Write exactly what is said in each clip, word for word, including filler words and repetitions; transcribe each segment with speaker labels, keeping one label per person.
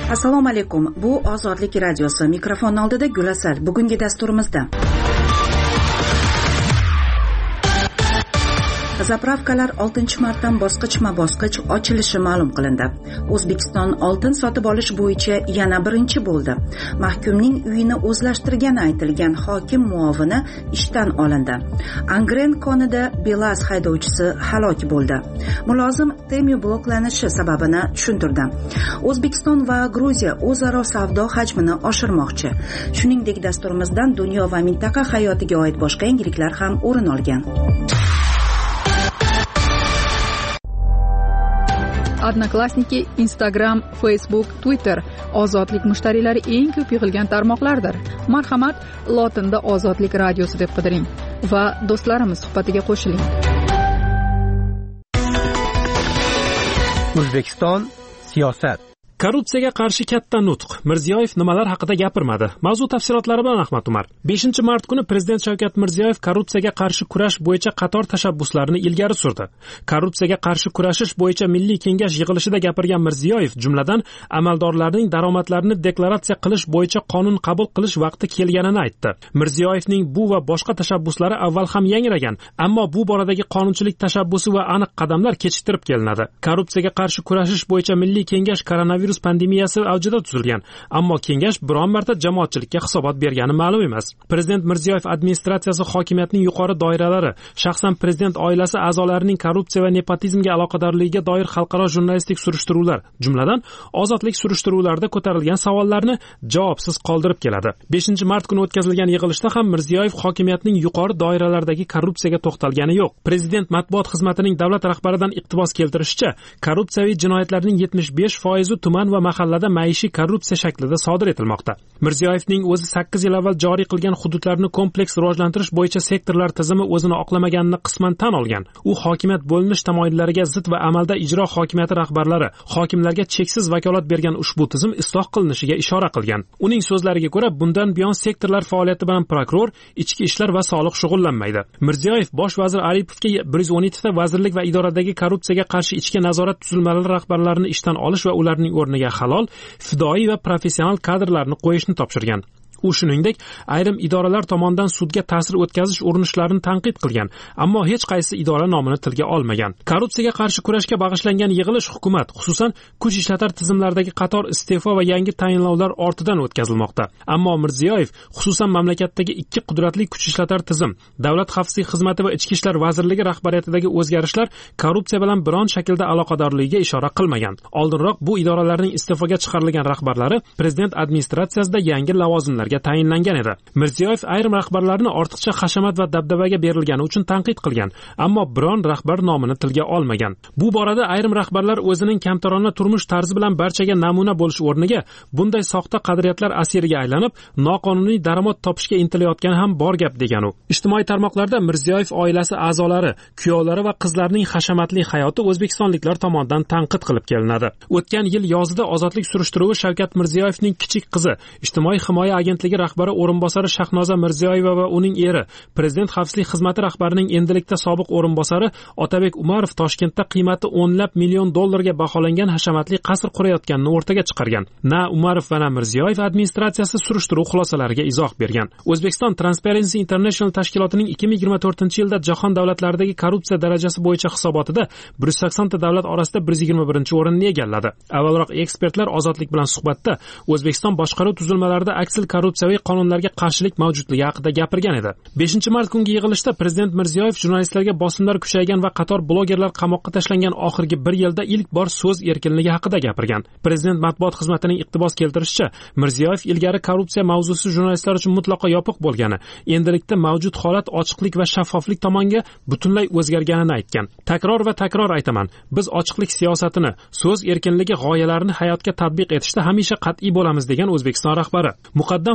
Speaker 1: Assalomu alaykum. Bu Ozodlik radiosi. Mikrofon oldida Gulasal. Bugungi dasturimizda zapravkalar oltinchi martdan bosqichma-bosqich ochilishi ma'lum qilindi. O'zbekiston oltin sotib olish bo'yicha yana birinchi bo'ldi. Mahkumning uyini o'zlashtirgani aytilgan hokim muovini ishdan olindi. Angren konida Beeline haydovchisi halok bo'ldi. Mulozim Temu bloklanishi sababini tushuntirdi. O'zbekiston va Gruziya o'zaro savdo hajmini oshirmoqchi. Shuningdek, dasturimizdan dunyo va mintaqa hayotiga oid boshqa yangiliklar ham o'rin olgan.
Speaker 2: Odnoklassniki, Instagram, Facebook, Twitter ozodlik mushtariylari eng ko'p yig'ilgan tarmoqlardir. Marhamat, lotinda Ozodlik radiosi deb qidiring va do'stlarimiz suhbatiga qo'shiling.
Speaker 3: O'zbekiston siyosat.
Speaker 4: Korrupsiyaga qarshi katta nutq. Mirziyoyev nimalar haqida gapirmadi? Mavzu tafsilotlari bilan Ahmad Umar. beshinchi mart kuni Prezident Shavkat Mirziyoyev korrupsiyaga qarshi kurash bo'yicha qator tashabbuslarini ilgari surdi. Korrupsiyaga qarshi kurashish bo'yicha Milliy kengash yig'ilishida gapirgan Mirziyoyev, jumladan, amaldorlarning daromadlarini deklaratsiya qilish bo'yicha qonun qabul qilish vaqti kelganini aytdi. Mirziyoyevning bu va boshqa tashabbuslari avval ham yangragan, ammo bu boradagi qonunchilik tashabbusi va aniq qadamlar kechiktirib kelinadi. Korrupsiyaga qarshi kurashish bo'yicha Milliy kengash koronavirus virus pandemiyasi avjida tuzilgan, ammo kengash biron marta jamoatchilikka hisobot bergani ma'lum emas. Prezident Mirziyoyev administratsiyasi hokimiyatning yuqori doiralari, shaxsan prezident oilasi a'zolarining korrupsiya va nepotizmga aloqadorligiga doir xalqaro jurnalistik surishtiruvlar, jumladan ozodlik surishtiruvlarida ko'tarilgan savollarni javobsiz qoldirib keladi. beshinchi mart kuni o'tkazilgan yig'ilishda ham Mirziyoyev hokimiyatning yuqori doiralardagi korrupsiyaga to'xtalgani yo'q. Prezident matbuot xizmatining davlat rahbaridan iqtibos keltirishicha, korrupsiyaviy jinoyatlarning yetmish besh foizi tuman va mahallada maishiy korrupsiya shaklida sodir etilmoqda. Mirziyoyevning o'zi sakkiz yil avval joriy qilgan hududlarni kompleks rivojlantirish bo'yicha sektorlar tizimi o'zini oqlamaganini qisman tan olgan. U hokimiyat bo'linish tamoyillariga zid va amalda ijro hokimiyati rahbarlari, hokimlarga cheksiz vakolat bergan ushbu tizim isloh qilinishiga ishora qilgan. Uning so'zlariga ko'ra, bundan buyon sektorlar faoliyati bilan prokuror, ichki ishlar va soliq shug'ullanmaydi. Mirziyoyev bosh vazir Aripovga bir yuz o'n yetti ta vazirlik va idoradagi korrupsiyaga qarshi ichki nazorat tuzilmalari rahbarlarini ishdan olish va ularning o'rniga halol, fidoyi va professional kadrlarni qo'yishni topshirgan. U shuningdek, ayrim idoralar tomonidan sudga ta'sir o'tkazish urinishlarini tanqid qilgan, ammo hech qaysi idora nomini tilga olmagan. Korrupsiyaga qarshi kurashga bag'ishlangan yig'ilish hukumat, xususan kuch ishlatar tizimlaridagi qator iste'fo va yangi tayinlovlar ortidan o'tkazilmoqda. Ammo Mirziyoyev, xususan mamlakatdagi ikki qudratli kuch ishlatar tizim, Davlat xavfsizlik xizmati va Ichki ishlar vazirligi rahbariyatidagi o'zgarishlar korrupsiya bilan biron shaklda aloqadorligiga ishora qilmagan. Oldinroq bu idoralarning iste'foga chiqarilgan rahbarlari prezident administratsiyasida yangi lavozimlar tayinlangan edi. Mirziyoyev ayrim rahbarlarni ortiqcha hashamat va dabdabaga berilgani uchun tanqid qilgan, ammo biron rahbar nomini tilga olmagan. Bu borada ayrim rahbarlar o'zining kamtarona turmush tarzi bilan barchaga namuna bo'lish o'rniga bunday soxta qadriyatlar asiriga aylanib, noqonuniy daromad topishga intilayotgani ham bor gap degan u. Ijtimoiy tarmoqlarda Mirziyoyev oilasi a'zolari, kuyovlari va qizlarining hashamatli hayoti o'zbekistonliklar tomonidan tanqid qilib kelinadi. O'tgan yil yozida ozodlik surishtiruvi Shavkat Mirziyoyevning kichik qizi, ijtimoiy himoya agentligi rahbari o'rinbosari Shahnoza Mirziyoyeva va uning eri, Prezident xavfsizlik xizmati rahbarining endilikda sobiq o'rinbosari Otabek Umarov Toshkentda qiymati o'nlab million dollarga baholangan hashamatli qasr qurayotganini o'rtaga chiqargan. Na Umarov va na Mirziyoyev administratsiyasi surishtiruv xulosalariga izoh bergan. O'zbekiston Transparency International tashkilotining ikki ming yigirma to'rtinchi yilda jahon davlatlaridagi korrupsiya darajasi bo'yicha hisobotida bir yuz sakson ta davlat orasida bir yuz yigirma birinchi o'rinni egalladi. Avvalroq ekspertlar Ozodlik bilan suhbatda O'zbekiston boshqaruv tuzilmalarida aksil korrupsiyaviy qonunlarga qarshilik mavjudligi haqida gapirgan edi. beshinchi mart kungi yig'ilishda Prezident Mirziyoyev jurnalistlarga bosimlar kuchaygan va qator blogerlar qamoqqa tashlangan oxirgi bir yilda ilk bor so'z erkinligi haqida gapirgan. Prezident matbuot xizmatining iqtibos keltirishicha, Mirziyoyev ilgari korrupsiya mavzusi jurnalistlar uchun mutlaqo yopiq bo'lgani, endilikda mavjud holat ochiqlik va shaffoflik tomonga butunlay o'zgarganini aytgan. Takror va takror aytaman, biz ochiqlik siyosatini, so'z erkinligi g'oyalarini hayotga tatbiq etishda hamisha qat'iy bo'lamiz degan O'zbekiston rahbari. Muqaddam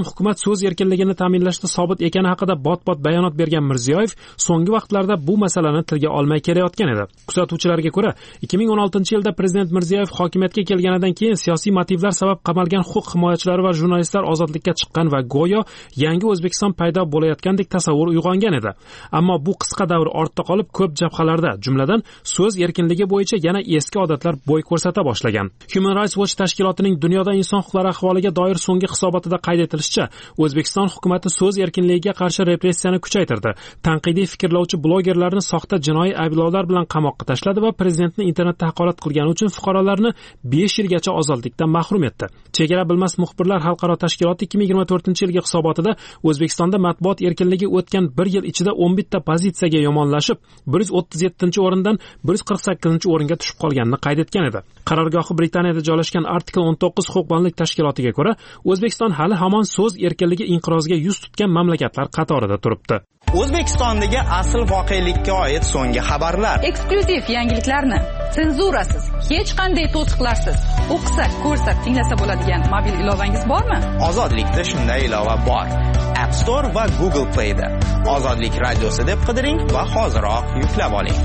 Speaker 4: hukumat so'z erkinligini ta'minlashda sobit ekani haqida bot-bot bayonot bergan Mirziyoyev so'nggi vaqtlarda bu masalani tilga olmay kelayotgan edi. Kuzatuvchilarga ko'ra, ikki ming o'n oltinchi yilda prezident Mirziyoyev hokimiyatga kelganidan keyin siyosiy motivlar sabab qamalgan huquq himoyachilari va jurnalistlar ozodlikka chiqqan va go'yo yangi O'zbekiston paydo bo'layotgandek tasavvur uyg'ongan edi. Ammo bu qisqa davr ortda qolib, ko'p jabhalarda, jumladan so'z erkinligi bo'yicha yana eski odatlar bo'y ko'rsata boshlagan. Human Rights Watch tashkilotining dunyoda inson huquqlari ahvoliga doir so'nggi hisobotida qayd etilishicha, O'zbekiston hukumatı so'z erkinligiga qarshi repressiyani kuchaytirdi. Tanqidiy fikrlovchi blogerlarni soxta jinoiy ayblovlar bilan qamoqqa tashladi va prezidentni internetda haqorat qilgani uchun fuqarolarni besh yilgacha ozodlikdan mahrum etdi. Chegara bilmas muxbirlar xalqaro tashkiloti ikki ming yigirma to'rtinchi yilgi hisobotida O'zbekistonda matbuot erkinligi o'tgan bir yil ichida o'n bitta pozitsiyaga yomonlashib, bir yuz o'ttiz yettinchi o'rindan bir yuz qirq sakkizinchi o'ringa tushib qolganini qayd etgan edi. Qarorgohi Britaniyada joylashgan Article o'n to'qqiz huquqbonlik tashkilotiga ko'ra, O'zbekiston hali hamon so'z erkinligi inqiroziga yuz tutgan mamlakatlar qatorida turibdi.
Speaker 5: O'zbekistondagi asl voqelikka oid so'nggi xabarlar.
Speaker 2: Eksklyuziv yangiliklarni senzurasiz, hech qanday to'siqlarsiz o'qisa, ko'rsa, tinglasa bo'ladigan mobil ilovangiz bormi?
Speaker 5: Ozodlikda shunday ilova bor. App Store va Google Play'da. Ozodlik radiosi deb qidiring va hoziroq yuklab oling.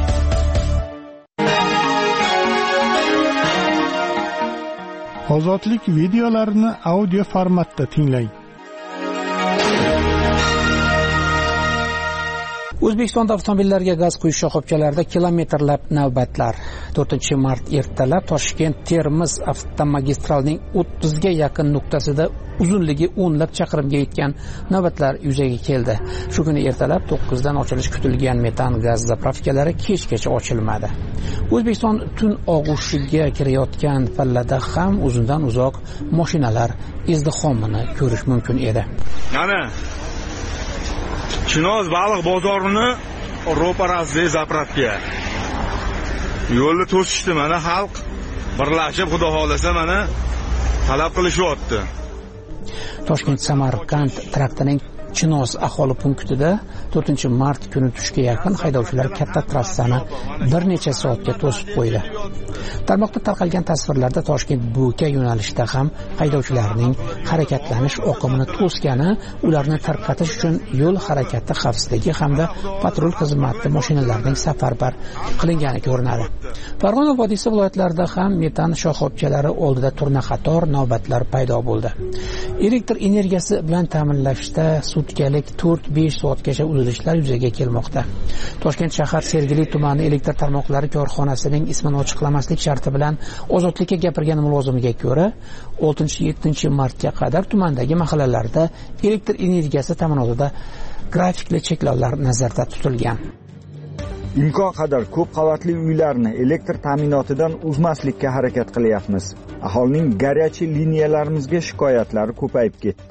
Speaker 6: Ozodlik videolarini audio formatda tinglang.
Speaker 7: O'zbekistonda avtomobillarga gaz quyish shoxobchalarida kilometrlab navbatlar. to'rtinchi mart ertalab Toshkent-Termiz avtomagistralining o'ttizga yaqin nuqtasida uzunligi o'nlab chiqarimga yetgan navbatlar yuzaga keldi. Shu kuni ertalab to'qqizdan ochilish kutilgan metan gaz zapravkalari kechgacha ochilmadi. O'zbekiston tun og'ushiga kirayotgan pallada ham uzundan uzoq mashinalar izdihomini ko'rish mumkin edi.
Speaker 8: Mana Chinoz baliq bozorini ro'parasidagi zapravka. Yo'lni to'sishdi, mana xalq birlashib, xudo xolasa mana talab qilishyapti.
Speaker 7: Toshkent-Samarqand traktorining Chinoz aholi punktida to'rtinchi mart kuni tushga yaqin haydovchilar katta trassani bir necha soatga to'sib qo'ydi. Tarmoqda tarqalgan tasvirlarda Toshkent-Bo'ka yo'nalishida ham haydovchilarning harakatlanish oqimini to'sgani, ularni tarqatish uchun yo'l harakati xavfsizligi hamda patrul xizmati mashinalarining safarbar qilingani ko'rinadi. Farg'ona vodiysi viloyatlarida ham metan shoxobchalari oldida turna-qator navbatlar paydo bo'ldi. Elektr energiyasi bilan ta'minlashda sutkalik to'rt besh soatgacha uzilishlar yuzaga kelmoqda. Toshkent shahar Sergeli tumani elektr tarmoqlari korxonasining ismini ochiqlamaslik sharti bilan Ozodlikka gapirgan mulozimiga ko'ra, oltinchi yettinchi martga qadar tumandagi mahallalarda elektr energiyasi ta'minotida grafikli cheklovlar nazarda tutilgan.
Speaker 9: Imkon qadar ko'p qavatli uylarni elektr ta'minotidan uzmaslikka harakat qilyapmiz. Aholining garyachi liniyalarimizga shikoyatlari ko'payib ketdi.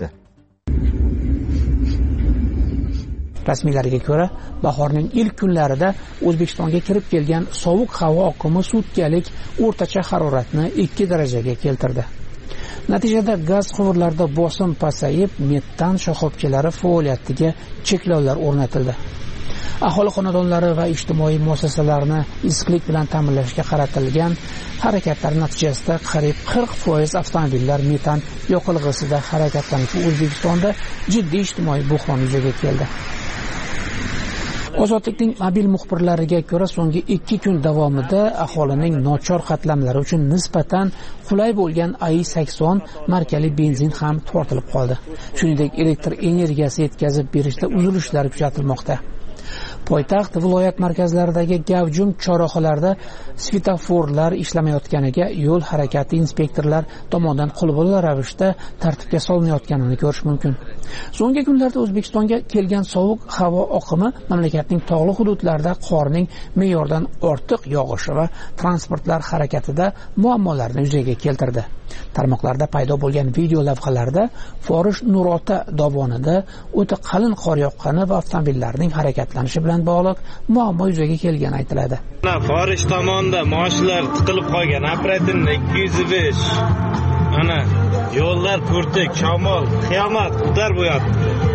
Speaker 7: Rasmiylarga ko'ra, bahorning ilk kunlarida O'zbekistonga kirib kelgan sovuq havo oqimi sutkalik o'rtacha haroratni ikki darajaga keltirdi. Natijada gaz quvurlarida bosim pasayib, metan shoxobchalari faoliyatiga cheklovlar o'rnatildi. Aholi xonadonlari va ijtimoiy muassasalarni issiqlik bilan ta'minlashga qaratilgan harakatlar natijasida qariyb qirq foiz avtomobillar metan yoqilg'isida harakatlanuvchi O'zbekistonda jiddiy ijtimoiy buhron yuzaga keldi. Ozodlikning mobil muxbirlariga ko'ra, so'nggi ikki kun davomida aholining nochor qatlamlari uchun nisbatan qulay bo'lgan A I sakson markali benzin ham tortilib qoldi. Shuningdek, elektr energiyasi yetkazib berishda uzilishlar kuzatilmoqda. Poytaxt viloyat markazlaridagi gavjum chorrahalarda svetoforlar ishlamayotganiga yo'l harakati inspektorlar tomonidan qo'lbola ravishda tartibga solinayotganini ko'rish mumkin. So'nggi kunlarda O'zbekistonga kelgan sovuq havo oqimi mamlakatning tog'li hududlarida qorning me'yordan ortiq yog'ishi va transportlar harakatida muammolarni yuzaga keltirdi. Tarmoqlarda paydo bo'lgan video lavhalarda Forish Nurota dovonida o'ta qalin qor yoqqani va avtomobillarning harakatlanishi bilan bog'liq muammo yuzaga kelgani aytiladi.
Speaker 10: Forish tomonda mashinalar tiqilib qolgan, operatorni ikki yuz besh. Ana yo'llar kurtik, shamol, qiyomat ko'tar bo'yapti.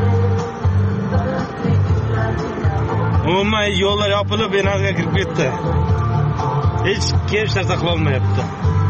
Speaker 10: Umuman yo'llar yopilib, enaga kirib ketdi. Hech kelish narsa qila olmayapti.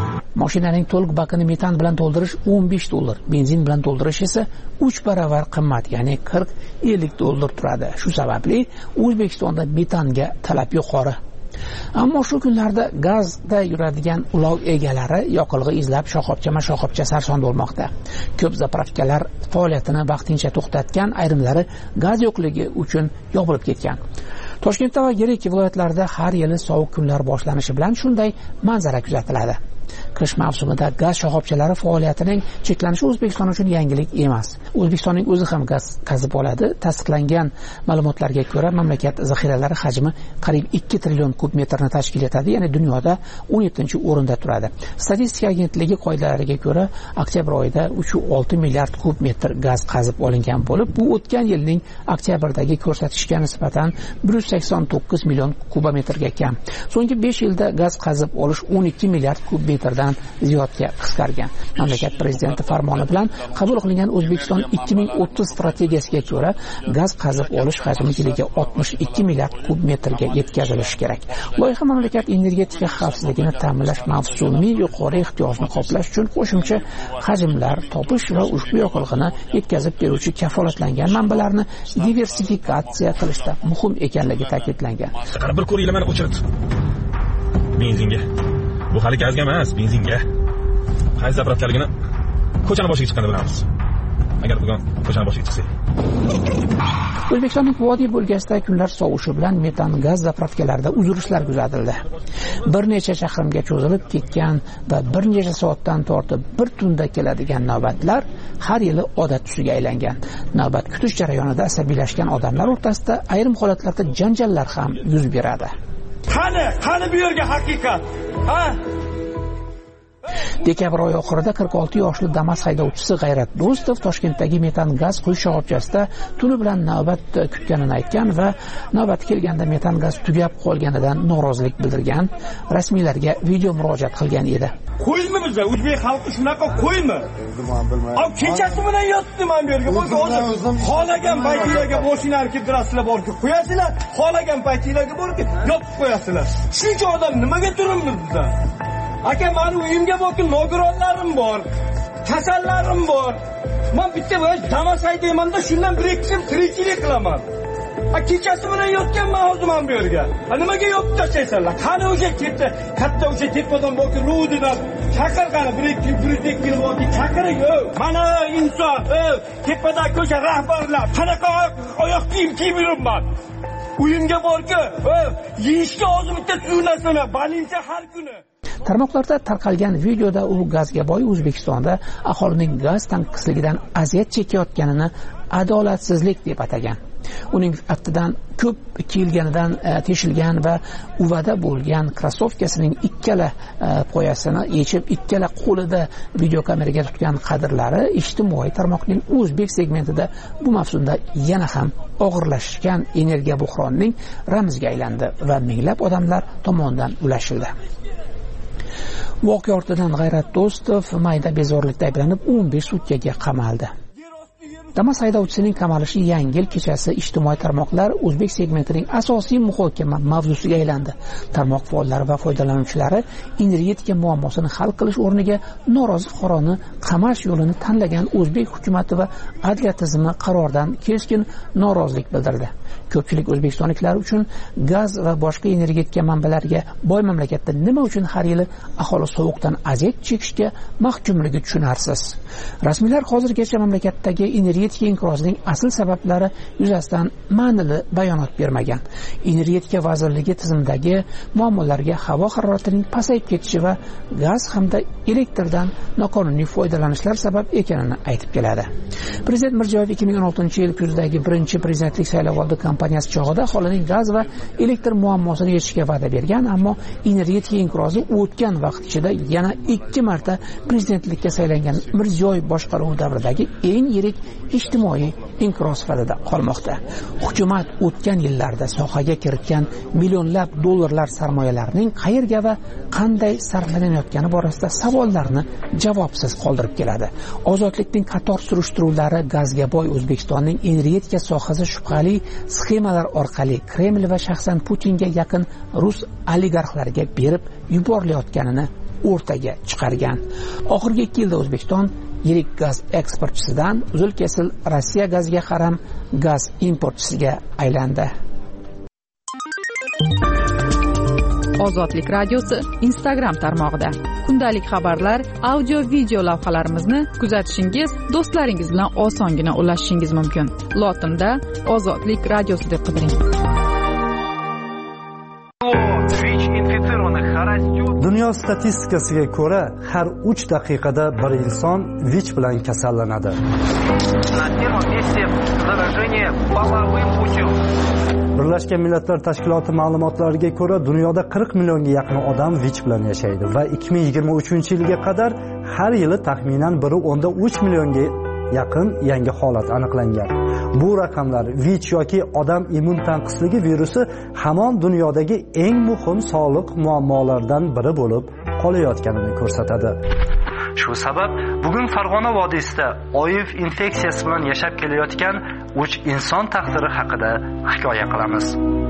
Speaker 7: Mashinaning to'liq bakini metan bilan to'ldirish o'n besh dollar, benzin bilan to'ldirish esa uch baravar qimmat, ya'ni qirq ellik dollar turadi. Shu sababli O'zbekistonda metanga talab yuqori. Ammo shu kunlarda gazda yuradigan ulov egalari yoqilg'i izlab shoxobchama-shoxobcha sarson bo'lmoqda. Ko'p zapravkalar faoliyatini vaqtincha to'xtatgan, ayrimlari gaz yo'qligi uchun yopilib ketgan. Toshkentda va yirik viloyatlarda har yili sovuq kunlar boshlanishi bilan shunday manzara kuzatiladi. Qish mavsumida gaz shoxobchalari faoliyatining cheklanishi O'zbekiston uchun yangilik emas. O'zbekistonning o'zi ham gaz qazib oladi. Tasdiqlangan ma'lumotlarga ko'ra, mamlakat zaxiralari hajmi qariyb ikki trillion kub metrni tashkil etadi, ya'ni dunyoda o'n yettinchi o'rinda turadi. Statistika agentligi qoidalariga ko'ra, oktyabr oyida uch nuqta olti milliard kub metr gaz qazib olingan bo'lib, bu o'tgan yilning oktyabrdagi ko'rsatkichga nisbatan bir yuz sakson to'qqiz million kubometrga kam. So'nggi besh yilda gaz qazib olish o'n ikki milliard kub metrdan ziyodga qisqargan. Mamlakat prezidenti farmoni bilan qabul qilingan O'zbekiston ikki ming o'ttiz strategiyasiga ko'ra gaz qazib olish hajmi yiliga oltmish ikki milliard kub metrga yetkazilishi kerak. Loyiha mamlakat energetika xavfsizligini ta'minlash mavsumiy yuqori ehtiyojni qoplash uchun qo'shimcha hajmlar topish va ushbu yoqilg'ini yetkazib beruvchi kafolatlangan manbalarni diversifikatsiya qilishda muhim ekanligi ta'kidlangan.
Speaker 11: Qara bir ko'ringlar mana o'chirib. Benzinga. Bu hali gazga emas, benzinga. Qaysi zapravkaligini ko'chani boshiga chiqqanda bilamiz. Agar bugun ko'chani boshiga chiqsak.
Speaker 7: O'zbekistonning vodiy bo'lgasida kunlar sovishi bilan metan gaz zapravkalarida uzilishlar kuzatildi. Bir necha chaqirimga cho'zilib ketgan va bir necha soatdan tortib bir tunda keladigan navbatlar har yili odat tusiga aylangan. Navbat kutish jarayonida asabiylashgan odamlar o'rtasida ayrim holatlarda janjallar ham yuz beradi.
Speaker 12: Qani, qani bu yerga haqiqat? Ha?
Speaker 7: Dekabr oyi oxirida qirq olti yoshli Damas haydovchisi G'ayrat Do'stov Toshkentdagi metan gaz quyish shoxobchasida tuni bilan navbat kutganini aytgan va navbat kelganda metan gaz tugab qolganidan norozilik bildirgan, rasmiylarga video murojaat qilgan edi.
Speaker 12: Qo'ymi bizga o'zbek xalqi shunaqa qo'ymi? Ab kechasi bilan yotdim men bu yerga. Bo'lsa o'zim xolagan paytinglarga mashinani keltirasizlar borki, qo'yasizlar, xolagan paytinglarga borki, yopib qo'yasizlar. Shuncha odam nimaga turibmiz bizlar? Aka, meni uyimga boqing, nogironlarim bor, kasallarim bor. Men bitta voy Damas haydayman-da, shundan bir ikki tirikchilik qilaman. A kechasi bilan yotganman hozir men bu yerga. A nimaga yopib tashlaysizlar? Qani o'sha ketdi, katta o'sha tepadan boqib rudidan chaqirgani bir ikki bir ikki yil bo'ldi, chaqiring. Mana inson, tepada ko'cha rahbarlar, qanaqa oyoq kiyim kiyib yuribman. Uyimga borki, yeyishga hozir bitta suv balincha har kuni.
Speaker 7: Tarmoqlarda tarqalgan videoda u gazga boy O'zbekistonda aholining gaz tanqisligidan aziyat chekayotganini adolatsizlik deb atagan. Uning aftidan ko'p kiyilganidan teshilgan va uvada bo'lgan krossovkasining ikkala poyasini yechib, ikkala qo'lida videokameraga tutgan qadrlari ijtimoiy tarmoqning o'zbek segmentida bu mavsumda yana ham og'irlashgan energiya buhronining ramziga aylandi va minglab odamlar tomonidan ulashildi. Voqea ortidan G'ayrat Do'stov mayda bezorilikda ayblanib o'n besh sutkaga qamaldi. Damas haydovchisining qamalishi yangi yil kechasi ijtimoiy tarmoqlar o'zbek segmentining asosiy muhokama mavzusiga aylandi. Tarmoq faollari va foydalanuvchilari energetika muammosini hal qilish o'rniga norozi fuqaroni qamash yo'lini tanlagan o'zbek hukumatı va adliya tizimi qaroridan keskin norozilik bildirdi. Ko'pchilik o'zbekistonliklar uchun gaz va boshqa energetika manbalariga boy mamlakatda nima uchun har yili aholi sovuqdan aziyat chekishga mahkumligi tushunarsiz. Rasmiylar hozirgacha mamlakatdagi energetika inqirozining asl sabablari yuzasidan ma'nili bayonot bermagan. Energetika vazirligi tizimidagi muammolarga havo haroratining pasayib ketishi va gaz hamda elektrdan noqonuniy foydalanishlar sabab ekanini aytib keladi. Prezident Mirziyoyev ikki ming o'n oltinchi yil kuzdagi birinchi prezidentlik saylovoldi kompaniyasi chog'ida aholining gaz va elektr muammosini yechishga va'da bergan, ammo energetika inqirozi o'tgan vaqt ichida yana ikki marta prezidentlikka saylangan Mirziyoyev boshqaruvi davridagi eng yirik ijtimoiy inqiroz sifatida qolmoqda. Hukumat o'tgan yillarda sohaga kiritgan millionlab dollarlar sarmoyalarning qayerga va qanday sarflanayotgani borasida savollarni javobsiz qoldirib keladi. Ozodlikning qator surishtiruvlari gazga boy O'zbekistonning energetika sohasi shubhali sxemalar orqali Kreml va shaxsan Putinga yaqin rus oligarxlarga berib yuborilayotganini o'rtaga chiqargan. Oxirgi ikki yilda O'zbekiston yirik gaz eksportchisidan uzil-kesil Rossiya gaziga qaram gaz importchisiga aylandi.
Speaker 2: Ozodlik radiosi Instagram tarmog'ida kundalik xabarlar, audio, video lavhalarimizni kuzatishingiz, do'stlaringiz bilan osongina ulashishingiz mumkin. Lotinda Ozodlik radiosi deb qidiring.
Speaker 13: Dunyo statistikasiga ko'ra, har uch daqiqada bir inson V I C bilan kasallanadi. Birlashgan Millatlar Tashkiloti ma'lumotlariga ko'ra, dunyoda qirq millionga yaqin odam V I C bilan yashaydi va ikki ming yigirma uchinchi yilga qadar har yili taxminan bir o'nda uch millionga yaqin yangi holat aniqlangan. Bu raqamlar V I C yoki odam immun tanqisligi virusi hamon dunyodagi eng muhim sog'liq muammolaridan biri bo'lib qolayotganini ko'rsatadi. Shu sabab bugun Farg'ona vodiysida oiv infeksiyasi bilan yashab kelayotgan uch inson taqdiri haqida hikoya qilamiz.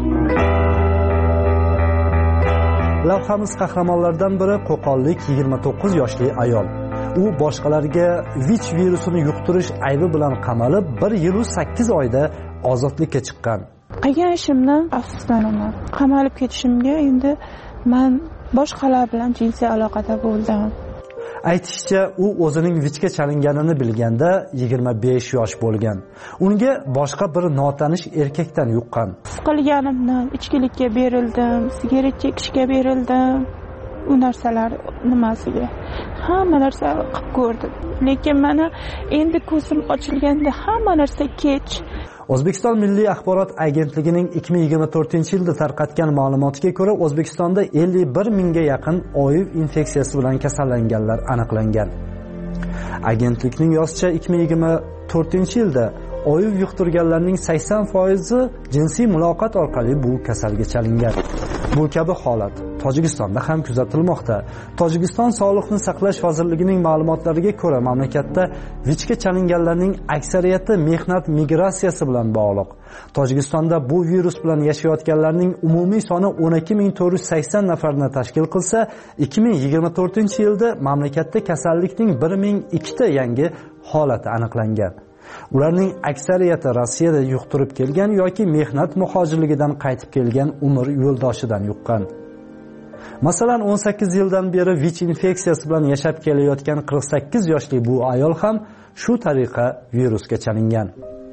Speaker 13: Lavhamiz qahramonlaridan biri qo'qonlik yigirma to'qqiz yoshli ayol. U boshqalarga V I C virusini yuqtirish aybi bilan qamalib, bir yil sakkiz oyda ozodlikka chiqqan.
Speaker 14: Qilgan ishimdan afsuslanaman. Qamalib ketishimga endi men boshqalar bilan jinsiy aloqada bo'ldim.
Speaker 13: Aytishicha, u o'zining V I C'ga chalinganini bilganda yigirma besh yosh bo'lgan. Unga boshqa bir notanish erkakdan yuqqan.
Speaker 14: Qilganimdan ichkilikka berildim, sigaret chekishga berildim. U narsalar nimasiga? Hamma narsa qilib ko'rdim. Lekin mana endi ko'zim ochilganda hamma narsa kech.
Speaker 13: O'zbekiston Milliy axborot agentligining ikki ming yigirma to'rtinchi yilda tarqatgan ma'lumotiga ko'ra, O'zbekistonda ellik bir mingga yaqin oiv infeksiyasi bilan kasallanganlar aniqlangan. Agentlikning yozishicha, ikki ming yigirma to'rtinchi yilda oiv yuqtirganlarning sakson foizi jinsiy muloqot orqali bu kasalga chalingan. Bu kabi holat Tojikistonda ham kuzatilmoqda. Tojikiston Sog'liqni saqlash vazirligining ma'lumotlariga ko'ra, mamlakatda V I C'ga chalinganlarning aksariyati mehnat migratsiyasi bilan bog'liq. Tojikistonda bu virus bilan yashayotganlarning umumiy soni o'n ikki ming to'rt yuz sakson nafarni tashkil qilsa, ikki ming yigirma to'rtinchi yilda mamlakatda kasallikning bir ming ikkita yangi holati aniqlangan. Ularning aksariyati Rossiyada yuqtirib kelgan yoki mehnat muhojirligidan qaytib kelgan umr yo'ldoshidan yuqqan. Masalan, o'n sakkiz yildan beri V I C infeksiyasi bilan yashab kelayotgan qirq sakkiz yoshli bu ayol ham shu tariqa virusga chalingan.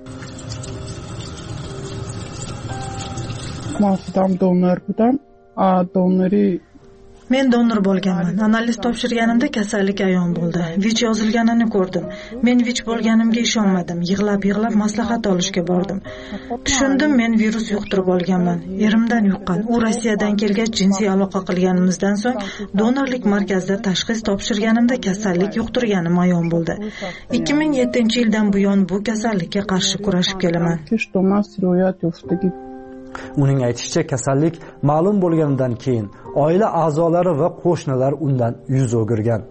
Speaker 15: Men donor bo'ldim. A donori
Speaker 16: Men donor bo'lganman. Analiz topshirganimda kasallik ayon bo'ldi. V I C yozilganini ko'rdim. Men V I C bo'lganimga ishonmadim. Yig'lab-yig'lab maslahat olishga bordim. Tushundim, men virus yuqtirib olganman. Erimdan yuqqan. U Rossiyadan kelgach jinsiy aloqa qilganimizdan so'ng donorlik markazida tashxis topshirganimda kasallik yuqtirganim ayon bo'ldi. ikki ming yettinchi yildan buyon bu kasallikka qarshi kurashib kelaman.
Speaker 13: Uning aytishicha, kasallik ma'lum bo'lganidan keyin oila a'zolari va qo'shnilar undan yuz o'girgan.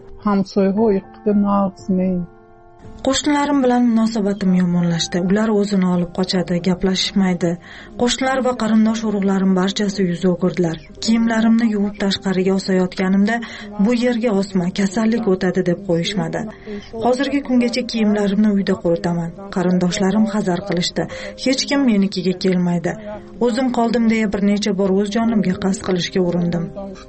Speaker 16: Qo'shnilarim bilan munosabatim yomonlashdi. Ular o'zini olib qochadi, gaplashishmaydi. Qo'shnilar va qarindosh urug'larim barchasi yuz o'girdilar. Kiyimlarimni yuvib tashqariga osayotganimda bu yerga osma, kasallik o'tadi deb qo'yishmadi. Hozirgi kungacha kiyimlarimni uyda quritaman. Qarindoshlarim hazar qilishdi. Hech kim menikiga kelmaydi. O'zim qoldim deya bir necha bor o'z jonimga qasd qilishga urindim.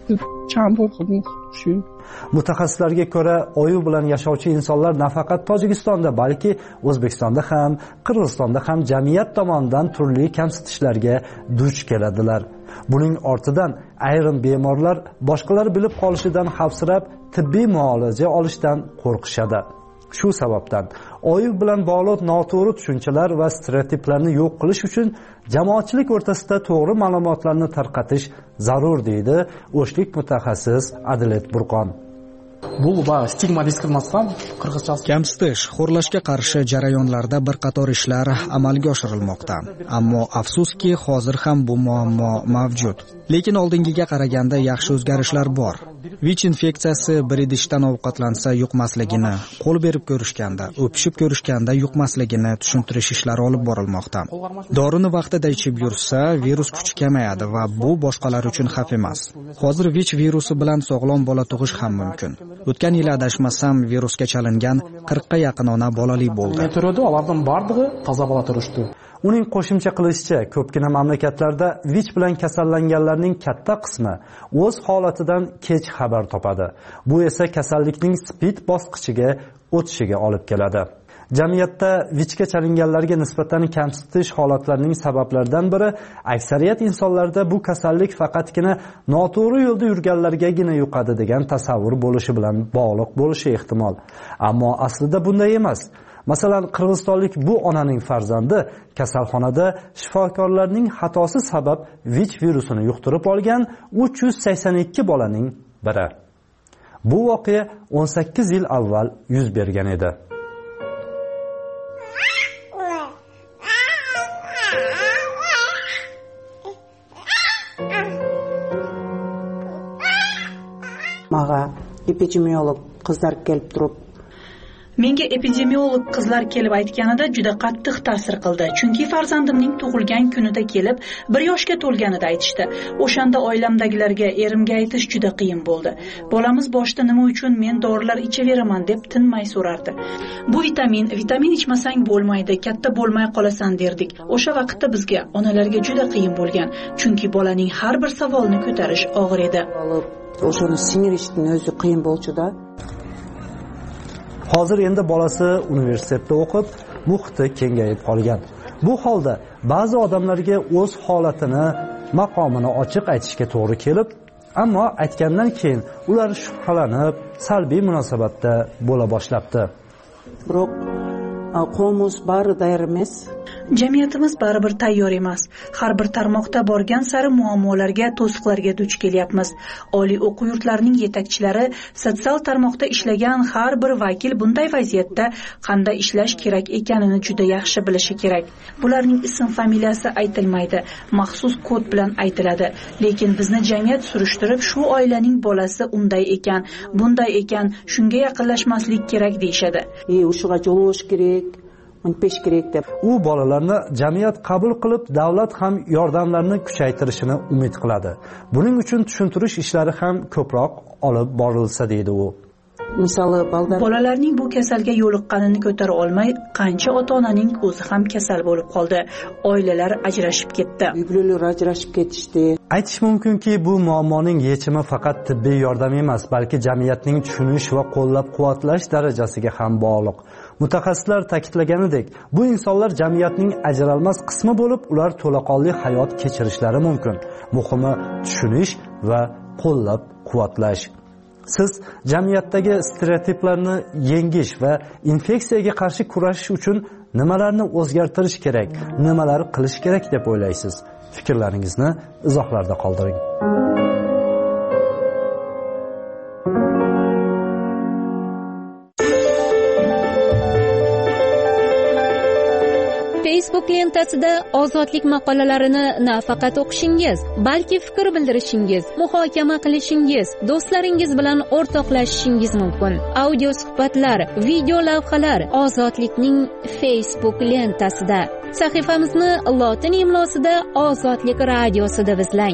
Speaker 13: Mutaxassislarga ko'ra, oiv bilan yashovchi insonlar nafaqat Tojikistonda, balki O'zbekistonda ham, Qirg'izistonda ham jamiyat tomonidan turli kamsitishlarga duch keladilar. Buning ortidan ayrim bemorlar boshqalar bilib qolishidan xavfsirab tibbiy muolaja olishdan qo'rqishadi. Shu sababdan oiv bilan bog'liq noto'g'ri tushunchalar va stereotiplarni yo'q qilish uchun jamoatchilik o'rtasida to'g'ri ma'lumotlarni tarqatish zarur, deydi o'shlik mutaxassis Adilet Burqon.
Speaker 17: bu va stigma diskriminatsiya qirg'izchasi
Speaker 18: kamsitish xo'rlashga qarshi jarayonlarda bir qator ishlar amalga oshirilmoqda, ammo afsuski hozir ham bu muammo mavjud. Lekin oldingiga qaraganda yaxshi o'zgarishlar bor. Vich infeksiyasi bir idishdan ovqatlansa yuqmasligini, qo'l berib ko'rishganda, o'pishib ko'rishganda yuqmasligini tushuntirish ishlari olib borilmoqda. Dorini vaqtida ichib yursa, virus kuchi kamayadi va bu boshqalar uchun xavf emas. Hozir vich virusi bilan sog'lom bola tug'ish ham mumkin. O'tgan yil adashmasam virusga chalingan qirqqa yaqin ona bolali bo'ldi.
Speaker 17: Ulardan bardigi toza bola turishdi.
Speaker 13: Uning qo'shimcha qilishicha, ko'pgina mamlakatlarda vich bilan kasallanganlarning katta qismi o'z holatidan kech xabar topadi. Bu esa kasallikning spid bosqichiga o'tishiga olib keladi. Jamiyatda vichga chalinganlarga nisbatan kamsitish holatlarining sabablaridan biri aksariyat insonlarda bu kasallik faqatgina noto'g'ri yo'lda yurganlargagina yuqadi degan tasavvur bo'lishi bilan bog'liq bo'lishi ehtimol. Ammo aslida bunday emas. Masalan, qirg'izistonlik bu onaning farzandi kasalxonada shifokorlarning xatosi sabab vich virusini yuqtirib olgan uch yuz sakson ikki bolaning biri. Bu voqea o'n sakkiz yil avval yuz bergan edi.
Speaker 19: Maga epidemiolog qizlar kelib turib,
Speaker 20: menga epidemiolog qizlar kelib aytganida juda qattiq ta'sir qildi, chunki farzandimning tug'ilgan kunida kelib bir yoshga to'lganida aytishdi. O'shanda oilamdagilarga, erimga aytish juda qiyin bo'ldi. Bolamiz boshda nima uchun men dorilar ichaveraman deb tinmay so'rardi. Bu vitamin, vitamin ichmasang bo'lmaydi, katta bo'lmay qolasan derdik. O'sha vaqtda bizga, onalarga juda qiyin bo'lgan, chunki bolaning har bir savolini ko'tarish og'ir edi.
Speaker 19: O'shani sindirishning o'zi qiyin bo'ldi-da.
Speaker 13: Hozir endi bolasi universitetda o'qib, muhiti kengayib qolgan. Bu holda ba'zi odamlarga o'z holatini, maqomini ochiq aytishga to'g'ri kelib, ammo aytgandan keyin ular shubhalanib, salbiy munosabatda bo'la boshlabdi.
Speaker 19: Biroq qo'mos bari tayyor emas.
Speaker 20: Jamiyatimiz baribir tayyor emas. Har bir tarmoqda borgan sari muammolarga, to'siqlarga duch kelyapmiz. Oliy o'quv yurtlarining yetakchilari, sotsial tarmoqda ishlagan har bir vakil bunday vaziyatda qanday ishlash kerak ekanini juda yaxshi bilishi kerak. Bularning ism familiyasi aytilmaydi, maxsus kod bilan aytiladi. Lekin bizni jamiyat surishtirib, shu oilaning bolasi unday ekan, bunday ekan, shunga yaqinlashmaslik kerak deyshadi.
Speaker 19: E, o'shiga javosh kerak.
Speaker 13: U bolalarni jamiyat qabul qilib, davlat ham yordamlarni kuchaytirishini umid qiladi. Buning uchun tushuntirish ishlari ham ko'proq olib borilsa deydi u.
Speaker 20: Misoli, bolalarning bu kasalga yo'liqqanini ko'tara olmay, qancha ota-onaning o'zi ham kasal bo'lib qoldi. Oilalar ajrashib ketdi.
Speaker 19: Uylar ajrashib ketishdi.
Speaker 13: Aytish mumkinki, bu muammoning yechimi faqat tibbiy yordam emas, balki jamiyatning tushunish va qo'llab-quvvatlash darajasiga ham bog'liq. Mutaxassislar ta'kidlaganidek, bu insonlar jamiyatning ajralmas qismi bo'lib, ular to'laqonli hayot kechirishlari mumkin. Muhimi tushunish va qo'llab-quvvatlash. Siz jamiyatdagi stereotiplarni yengish va infeksiyaga qarshi kurashish uchun nimalarni o'zgartirish kerak, nimalar qilish kerak deb o'ylaysiz? Fikrlaringizni izohlarda qoldiring.
Speaker 21: Facebook lentasida ozodlik maqolalarini nafaqat o'qishingiz, balki fikr bildirishingiz, muhokama qilishingiz, do'stlaringiz bilan o'rtoqlashishingiz mumkin. Audio suhbatlar, video lavhalar ozodlikning Facebook lentasida. Sahifamizni lotin imlosida Ozodlik radiosida deb izlang.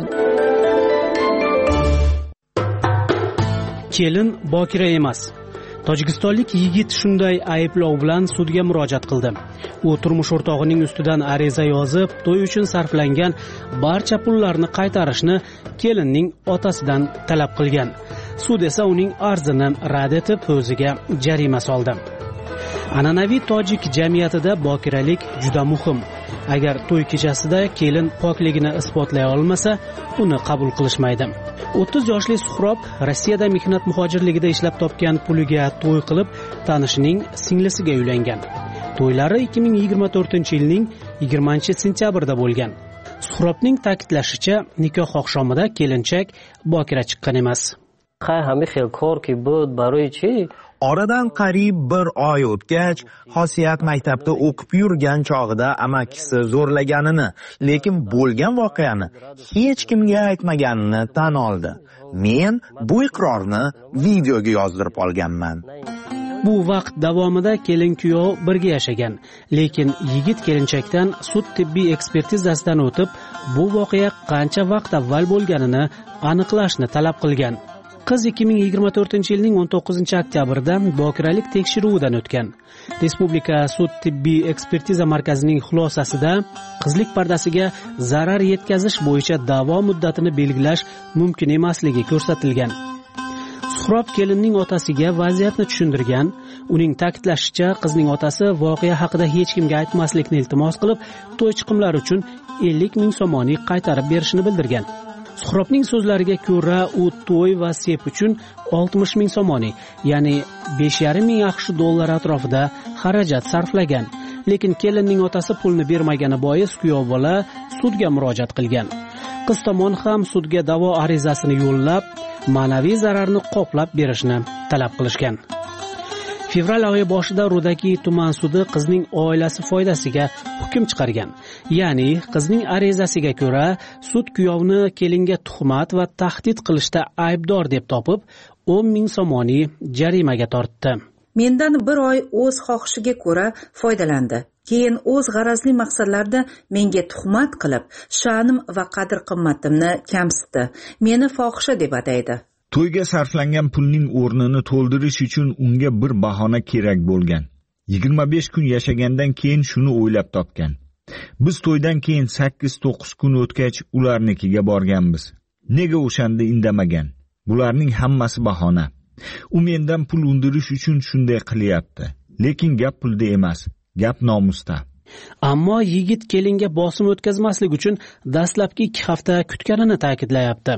Speaker 22: Kelin bokira emas. Tojikistonlik yigit shunday ayblov bilan sudga murojaat qildi. U turmush o'rtog'ining ustidan ariza yozib, to'y uchun sarflangan barcha pullarni qaytarishni kelinning otasidan talab qilgan. Sud esa uning arzini rad etib, o'ziga jarima soldi. An'anaviy tojik jamiyatida bokiralik juda muhim. Agar to'y kechasida kelin pokligini isbotlay olmasa, uni qabul qilishmaydi. o'ttiz yoshli Suhrob Rossiyada mehnat muhojirligida ishlab topgan puliga to'y qilib, tanishining singlisiga uylangan. To'ylari ikki ming yigirma to'rtinchi yilning yigirmanchi sentyabrida bo'lgan. Suhrobning ta'kidlashicha, nikoh oqshomida kelinchak bokira chiqqan emas.
Speaker 1: Oradan qariyb bir oy o'tgach, Xosiyat maktabda o'qib yurgan chog'ida amakisi zo'rlaganini, lekin bo'lgan voqeani hech kimga aytmaganini tan oldi. Men bu iqrorni videoga yozdirib olganman.
Speaker 22: Bu vaqt davomida kelin-kuyov birga yashagan, lekin yigit kelinchakdan sud tibbiy ekspertizasidan o'tib, bu voqea qancha vaqt avval bo'lganini aniqlashni talab qilgan. Qiz ikki ming yigirma to'rtinchi yilning o'n to'qqizinchi oktyabrida bokiralik tekshiruvidan o'tgan. Respublika sud tibbiy ekspertiza markazining xulosasida qizlik pardasiga zarar yetkazish bo'yicha da'vo muddatini belgilash mumkin emasligi ko'rsatilgan. Suhrob kelinning otasiga vaziyatni tushundirgan. Uning ta'kidlashicha, qizning otasi voqea haqida hech kimga aytmaslikni iltimos qilib, to'y chiqimlari uchun ellik ming so'moniy qaytarib berishini bildirgan. Suhrobning so'zlariga ko'ra, u to'y va sep uchun oltmish ming so'moniy, ya'ni besh yarim ming aqsh dollar atrofida xarajat sarflagan. Lekin kelinning otasi pulni bermagani bois kuyov bola sudga murojaat qilgan. Qiz tomon ham sudga da'vo arizasini yo'llab, ma'naviy zararni qoplab berishni talab qilishgan. Fevral oyi boshida Rudaki tuman sudi qizning oilasi foydasiga hukm chiqargan. Ya'ni qizning arizasiga ko'ra, sud kuyovni kelinga tuhmat va tahdid qilishda aybdor deb topib, o'n ming so'moniy jarimaga tortdi.
Speaker 3: Mendan bir oy o'z xohishiga ko'ra foydalandi. Keyin o'z g'arazli maqsadlarda menga tuhmat qilib, sha'nim va qadr-qimmatimni kamsitdi. Meni fohisha deb ataydi.
Speaker 9: To'yga sarflangan pulning o'rnini to'ldirish uchun unga bir bahona kerak bo'lgan. yigirma besh kun yashagandan keyin shuni o'ylab topgan. Biz to'ydan keyin sakkiz to'qqiz kun o'tgach ularnikiga borganmiz. Nega o'shanda indamagan? Bularning hammasi bahona. U mendan pul undirish uchun shunday qilyapti. Lekin gap pulda emas, gap nomusda.
Speaker 22: Ammo yigit kelinga bosim o'tkazmaslik uchun dastlabki ikki hafta kutganini ta'kidlayapti.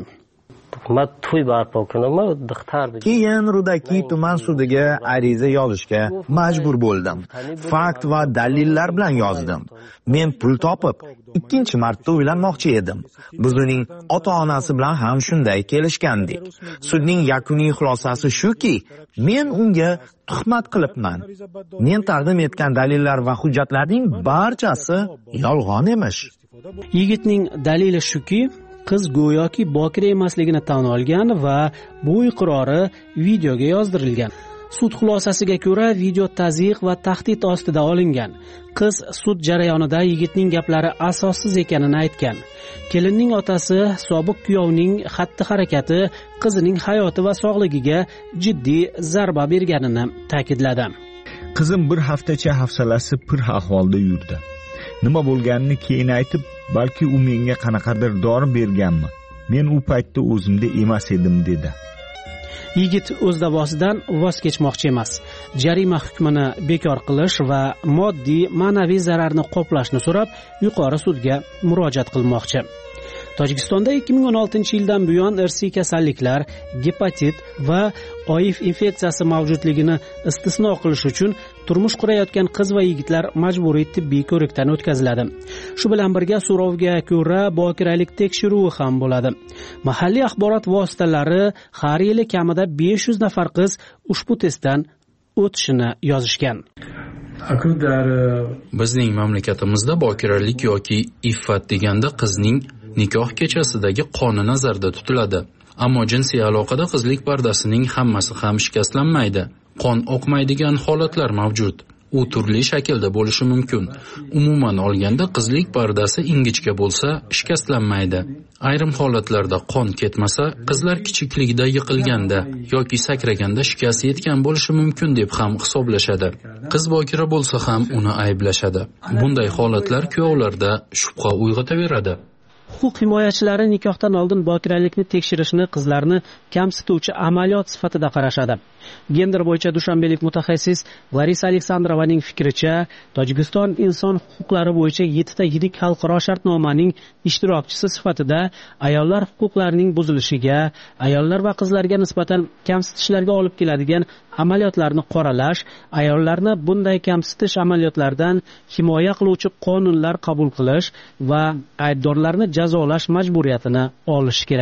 Speaker 1: Keyin Rudaki tuman sudiga ariza yozishga majbur bo'ldim. Fakt va dalillar bilan yozdim. Men pul topib, ikkinchi marta uylanmoqchi edim. Biz uning ota-onasi bilan ham shunday kelishgandik. Sudning yakuniy xulosasi shuki, men unga tuhmat qilibman. Men taqdim etgan dalillar va hujjatlarning barchasi yolg'on emish.
Speaker 22: Yigitning dalili shuki, qiz go'yoki bokira emasligini tan olgan va bu iqrori videoga yozdirilgan. Sud xulosasiga ko'ra, video tazyiq va tahdid ostida olingan. Qiz sud jarayonida yigitning gaplari asossiz ekanini aytgan. Kelinning otasi sobiq kuyovning xatti-harakati qizining hayoti va sog'ligiga jiddiy zarba berganini ta'kidladi.
Speaker 9: Qizim bir haftacha hafsalasi pir ahvolda yurdi. Nima bo'lganini keyin aytib, balki u menga qanaqadir dori berganmi? Men u paytda o'zimda emas edim dedi.
Speaker 22: Yigit o'z davosidan voz kechmoqchi emas. Jarima hukmini bekor qilish va moddiy, ma'naviy zararni qoplashni so'rab, yuqori sudga murojaat qilmoqchi. Tojikistonda ikki ming o'n oltinchi yildan buyon irsiy kasalliklar, gepatit va oif infeksiyasi mavjudligini istisno qilish uchun turmush qurayotgan qiz va yigitlar majburiy tibbiy ko'rikdan o'tkaziladi. Shu bilan birga so'rovga ko'ra bokiralik tekshiruvi ham bo'ladi. Mahalliy axborot vositalari har yili kamida besh yuz nafar qiz ushbu testdan o'tishini yozishgan.
Speaker 23: Bizning mamlakatimizda bokiralik yoki iffat deganda qizning nikoh kechasidagi qoni nazarda tutiladi. Ammo jinsiy aloqada qizlik pardasining hammasi ham shikastlanmaydi. Qon oqmaydigan holatlar mavjud. U turli shaklda bo'lishi mumkin. Umuman olganda qizlik pardasi ingichka bo'lsa, shikastlanmaydi. Ayrim holatlarda qon ketmasa, qizlar kichikligida yiqilganda yoki sakraganda shikast yetgan bo'lishi mumkin deb ham hisoblashadi. Qiz bokira bo'lsa ham uni ayblashadi. Bunday holatlar kuyovlarda shubha uyg'otaveradi.
Speaker 22: Huquq himoyachilari nikohdan oldin bokiralikni tekshirishni qizlarni kamsituvchi amaliyot sifatida qarashadi. Gender bo'yicha dushanbelik mutaxassis Larisa Aleksandrovaning fikricha, Tojikiston inson huquqlari bo'yicha yettita yirik xalqaro shartnomaning ishtirokchisi sifatida ayollar huquqlarining buzilishiga, ayollar va qizlarga nisbatan kamsitishlarga olib keladigan amaliyotlarni qoralash, ayollarni bunday kamsitish amaliyotlaridan himoya qiluvchi qonunlar qabul qilish va aybdorlarni jazolash majburiyatini olish kerak.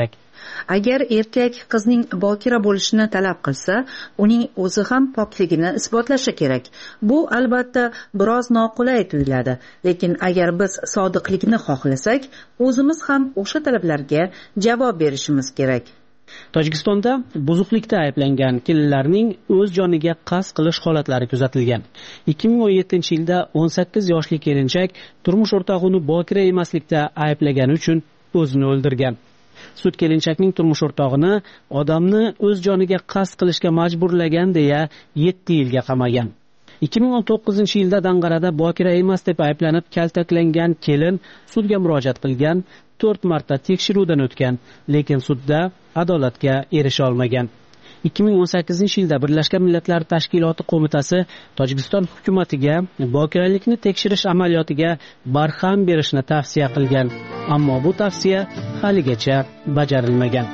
Speaker 3: Agar erkak qizning bokira bo'lishini talab qilsa, uning o'zi ham pokligini isbotlashi kerak. Bu albatta biroz noqulay tuyuladi, lekin agar biz sodiqlikni xohlasak, o'zimiz ham o'sha talablarga javob berishimiz kerak.
Speaker 22: Tojikistonda buzuqlikda ayblangan kelinlarning o'z joniga qasd qilish holatlari kuzatilgan. ikki ming o'n yettinchi yilda o'n sakkiz yoshli kelinchak turmush o'rtog'ini bokira emaslikda ayblagani uchun o'zini o'ldirgan. Sud kelinchakning turmush o'rtog'ini odamni o'z joniga qasd qilishga majburlagan deya yetti yilga qamagan. ikki ming o'n to'qqizinchi yilda Dang'arada bokira emas deb ayblanib kaltaklangan kelin sudga murojaat qilgan, to'rt marta tekshiruvdan o'tgan, lekin sudda adolatga erisha olmagan. ikki ming o'n sakkizinchi yilda Birlashgan Millatlar Tashkiloti qo'mitasi Tojikiston hukumatiga bokiralikni tekshirish amaliyotiga barham berishni tavsiya qilgan, ammo bu tavsiya haligacha bajarilmagan.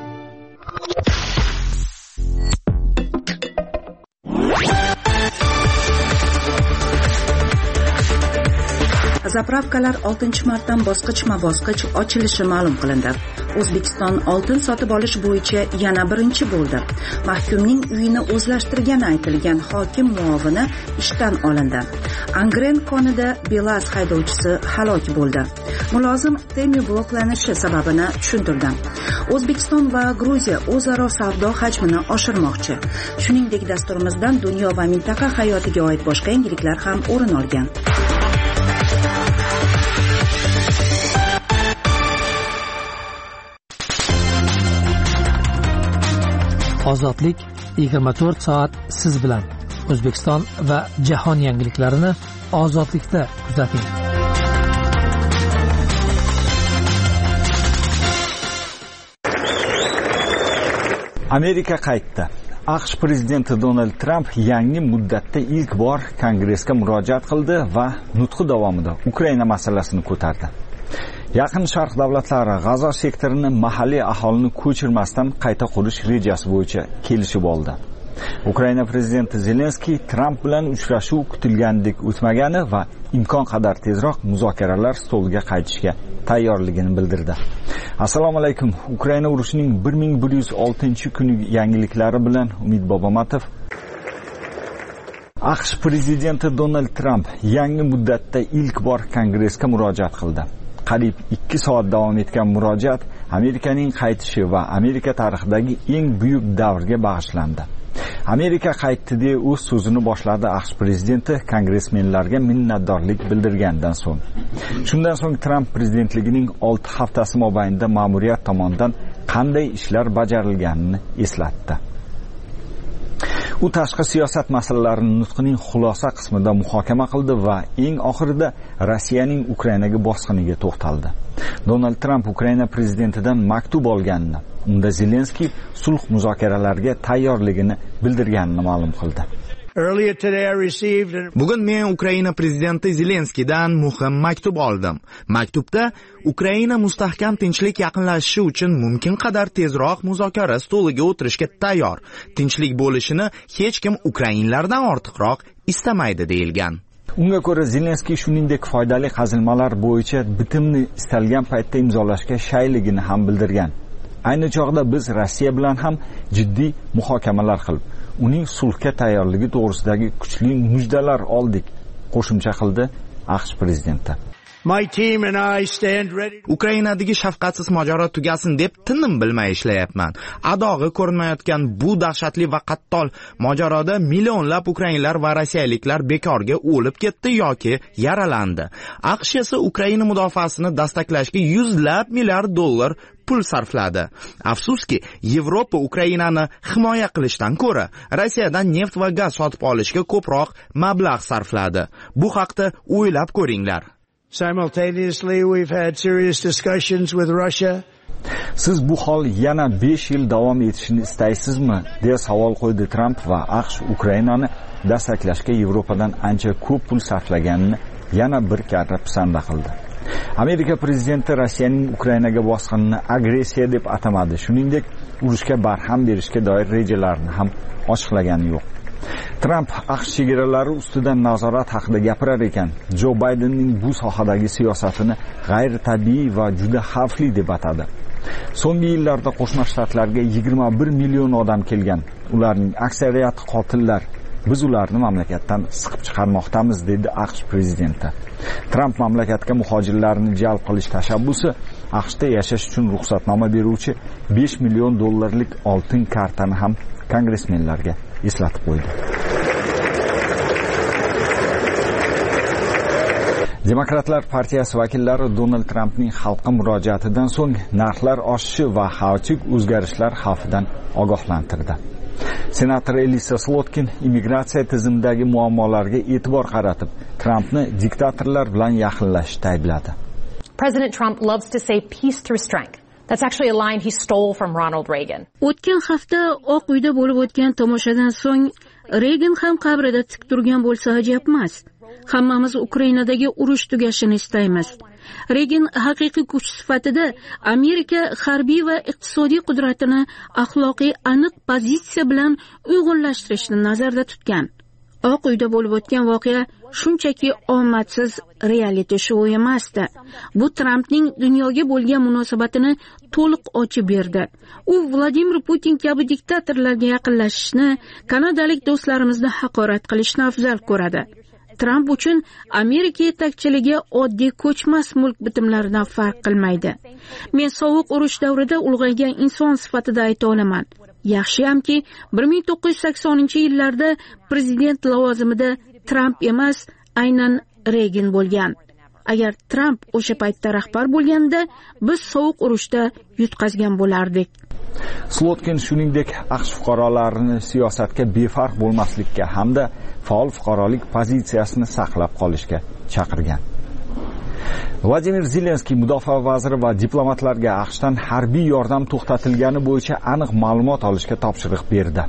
Speaker 3: Zapravkalar oltinchi martdan bosqichma-bosqich ochilishi ma'lum qilindi. O'zbekiston oltin sotib olish bo'yicha yana birinchi bo'ldi. Mahkumning uyini o'zlashtirgani aytilgan hokim muovini ishdan olindi. Angren konida Beeline haydovchisi halok bo'ldi. Mulozim temir bloklanishi sababini tushuntirdi. O'zbekiston va Gruziya o'zaro savdo hajmini oshirmoqchi. Shuningdek, dasturimizdan dunyo va mintaqa hayotiga oid boshqa yangiliklar ham o'rin olgan.
Speaker 4: Ozodlik yigirma to'rt soat siz bilan. O'zbekiston va jahon yangiliklarini ozodlikda kuzating.
Speaker 9: Amerika qaytdi. AQSh prezidenti Donald Tramp yangi muddatda ilk bor Kongressga murojaat qildi va nutqi davomida Ukraina masalasini ko'tardi. Yaqin Sharq davlatlari G'azo sektorini mahalliy aholini ko'chirmasdan qayta qurish rejasi bo'yicha kelishib oldi. Ukraina prezidenti Zelenskiy Tramp bilan uchrashuv kutilgandek o'tmagani va imkon qadar tezroq muzokaralar stoliga qaytishga tayyorligini bildirdi. Assalomu alaykum. Ukraina urushining bir ming bir yuz oltinchi kuni yangiliklari bilan Umid Bobomatov. AQSh prezidenti Donald Tramp yangi muddatda ilk bor Kongressga murojaat qildi. Qariyb ikki soat davom etgan murojaat Amerikaning qaytishi va Amerika tarixidagi eng buyuk davrga bag'ishlandi. Amerika qaytdi deb o'z so'zini boshladi AQSh prezidenti kongressmenlarga minnatdorlik bildirgandan so'ng. Shundan so'ng Tramp prezidentligining olti haftasi mobaynida ma'muriyat tomonidan qanday ishlar bajarilganini eslatdi. U tashqi siyosat masalalarini nutqining xulosa qismida muhokama qildi va eng oxirida Rossiyaning Ukrainaga bosqiniga to'xtaldi. Donald Tramp Ukraina prezidentidan maktub olganini, unda Zelenskiy sulh muzokaralariga tayyorligini bildirganini ma'lum qildi.
Speaker 1: Bugun men Ukraina prezidenti Zelenskiydan muhim maktub oldim. Maktubda Ukraina mustahkam tinchlik yaqinlashishi uchun mumkin qadar tezroq muzokara stoliga o'tirishga tayyor. Tinchlik bo'lishini hech kim ukrainlardan ortiqroq istamaydi deyilgan.
Speaker 9: Unga ko'ra Zelenskiy shuningdek foydali qazilmalar bo'yicha bitimni istalgan paytda imzolashga shayligini ham bildirgan. Ayni chog'da biz Rossiya bilan ham jiddiy muhokamalar qilib, uning sulhga tayyorligi to'g'risidagi kuchli mujdalar oldik, qo'shimcha qildi AQSh prezidenti.
Speaker 1: Ukrainadagi shafqatsiz mojaro tugasin deb tinim bilmay ishlayapman. Adog'i ko'rinmayotgan bu dahshatli va qattol mojaroda millionlab ukrainlar va rossiyaliklar bekorga o'lib ketdi yoki yaralandi. AQSh esa Ukraina mudofaasini dastaklashga yuzlab milliard dollar pul sarfladi. Afsuski, Yevropa Ukrainani himoya qilishdan ko'ra Rossiyadan neft va gaz sotib olishga ko'proq mablag' sarfladi. Bu haqda o'ylab ko'ringlar.
Speaker 5: Simultaneously, we've had serious discussions with Russia.
Speaker 9: Siz bu hol yana besh yil davom etishini istaysizmi? deya savol qo'ydi Tramp va AQSh Ukrainani dastaklashga Yevropadan ancha ko'p pul sarflaganini yana bir karra pisanda qildi. Amerika prezidenti Rossiyaning Ukrainaga bosqinini agressiya deb atamadi. Shuningdek, urushga barham berishga doir rejalarini ham ochiqlagani yo'q. Tramp AQSh chegaralari ustidan nazorat haqida gapirar ekan, Jo Baydenning bu sohadagi siyosatini g'ayritabiiy va juda xavfli deb atadi. So'nggi yillarda Qo'shma Shtatlarga yigirma bir million odam kelgan. Ularning aksariyati qotillar. Biz ularni mamlakatdan siqib chiqarmoqdamiz, dedi AQSh prezidenti. Tramp mamlakatga muhojirlarni jalb qilish tashabbusi AQShda yashash uchun ruxsatnoma beruvchi besh million dollarlik oltin kartani ham kongressmenlarga eslatib qo'ydi. Demokratlar partiyasi vakillari Donald Trampning xalqqa murojaatidan so'ng narxlar oshishi va xavfli o'zgarishlar xavfidan ogohlantirdi. Senator Elisa Slotkin immigratsiya tizimidagi muammolarga e'tibor qaratib, Trampni diktatorlar bilan yaqinlashishda aybladi.
Speaker 6: President Trump loves to say peace through strength. That's actually a line he stole from Ronald Reagan.
Speaker 8: O'tgan hafta Oq uyda bo'lib o'tgan tomoshadan so'ng Reagan ham qabrida tik turgan bo'lsa ajab emas. Hammamiz Ukrainadagi urush tugashini istaymiz. Reagan haqiqiy kuch sifatida Amerika harbiy va iqtisodiy qudratini axloqiy aniq pozitsiya bilan uyg'unlashtirishni nazarda tutgan. Oq uyda bo'lib o'tgan voqea shunchaki omadsiz reality show emasdi. Bu Trampning dunyoga bo'lgan munosabatini to'liq ochib berdi. U Vladimir Putin kabi diktatorlarga yaqinlashishni, kanadalik do'stlarimizni haqorat qilishni afzal ko'radi. Tramp uchun Amerika yetakchiligi oddiy ko'chmas mulk bitimlaridan farq qilmaydi. Men sovuq urush davrida ulg'aygan inson sifatida ayta olaman. Yaxshiyamki, bir ming to'qqiz yuz saksoninchi yillarda prezident lavozimida Tramp emas, aynan Reagan bo'lgan. Agar Tramp o'sha paytda rahbar bo'lganda, biz sovuq urushda yutqazgan bo'lardik.
Speaker 9: Slotkin shuningdek AQSh fuqarolarini siyosatga befarq bo'lmaslikka hamda faol fuqarolik pozitsiyasini saqlab qolishga chaqirgan. Vladimir Zelenskiy mudofaa vaziri va diplomatlarga AQShdan harbiy yordam to'xtatilgani bo'yicha aniq ma'lumot olishga topshiriq berdi.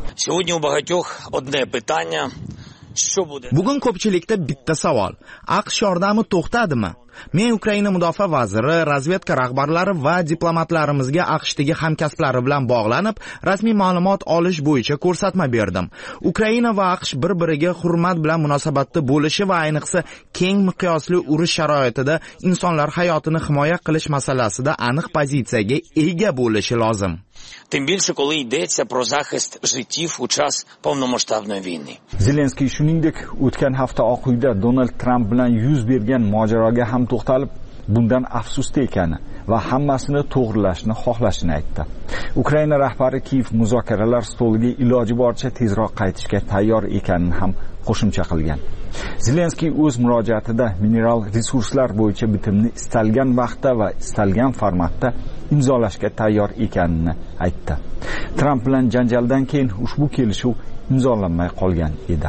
Speaker 1: Bugun ko'pchilikda bitta savol: AQSh yordami to'xtadimi? Men Ukraina mudofaa vaziri, razvedka rahbarlari va diplomatlarimizga AQShdagi hamkasblari bilan bog'lanib, rasmiy ma'lumot olish bo'yicha ko'rsatma berdim. Ukraina va AQSh bir-biriga hurmat bilan munosabatda bo'lishi va ayniqsa keng miqyosli urush sharoitida insonlar hayotini himoya qilish masalasida aniq pozitsiyaga ega bo'lishi lozim.
Speaker 10: Тим більше, коли йдеться про захист життів у час повномасштабної війни.
Speaker 9: Zelenskiy shuningdek o'tgan hafta Oq uyda Donald Trump bilan yuz bergan mojaroga ham to'xtalib, bundan afsusda ekani va hammasini to'g'rilashni xohlashini aytdi. Ukraina rahbari Kiyev muzokaralar stoliga iloji boricha tezroq qaytishga tayyor ekanini ham qo'shimcha qilgan. Zelenskiy o'z murojaatida mineral resurslar bo'yicha bitimni istalgan vaqtda va istalgan formatda imzolashga tayyor ekanini aytdi. Tramp bilan janjaldan keyin ushbu kelishuv imzolanmay qolgan edi.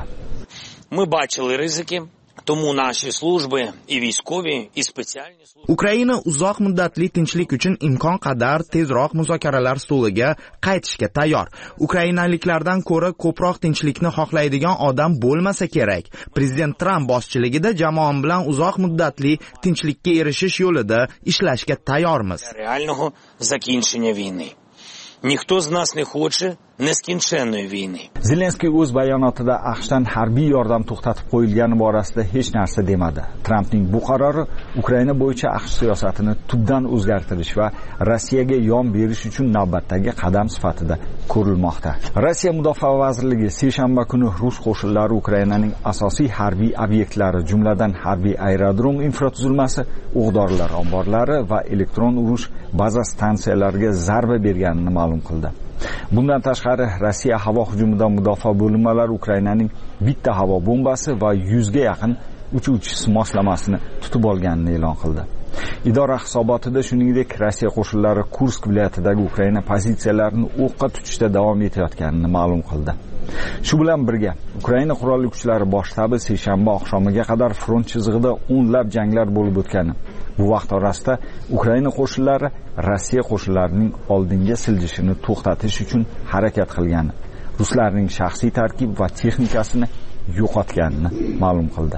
Speaker 10: Ми бачили ризики. Тому наші служби і військові, і спеціальні служби.
Speaker 1: Ukraina uzoq muddatli tinchlik uchun imkon qadar tezroq muzokaralar stoliga qaytishga tayyor. Ukrainaliklardan ko'ra ko'proq tinchlikni xohlaydigan odam bo'lmasa kerak. Prezident Tramp boshchiligida jamoam bilan uzoq muddatli tinchlikka erishish yo'lida ishlashga tayyormiz.
Speaker 10: Реального закінчення війни. Ніхто з нас не хоче neskінченної війни.
Speaker 9: Zelenskiy o'z bayonotida AQShdan harbiy yordam to'xtatib qo'yilgani borasida hech narsa demadi. Trampning bu qarori Ukraina bo'yicha AQSh siyosatini tubdan o'zgartirish va Rossiyaga yon berish uchun navbatdagi qadam sifatida ko'rilmoqda. Rossiya mudofaa vazirligi seshanba kuni rus qo'shinlari Ukrainaning asosiy harbiy obyektlari, jumladan harbiy aerodrom infratuzilmasi, o'q-dorilar omborlari va elektron urush baza stansiyalariga zarba berganini ma'lum qildi. Bundan tashqari Rossiya havo hujumidan mudofaa bo'linmalari Ukrainaning bitta havo bombasi va yuzga yaqin uchuvchi moslamasini tutib olganini e'lon qildi. Idora hisobotida shuningdek Rossiya qo'shinlari Kursk viloyatidagi Ukraina pozitsiyalarini o'qqa tutishda davom etayotganini ma'lum qildi. Shu bilan birga Ukraina qurolli kuchlari bosh shtabi seshanba oqshomiga qadar front chizig'ida o'nlab janglar bo'lib o'tgani, bu vaqt orasida Ukraina qo'shinlari Rossiya qo'shinlarining oldinga siljishini to'xtatish uchun harakat qilgani, ruslarning shaxsiy tarkib va texnikasini yo'qotganini ma'lum qildi.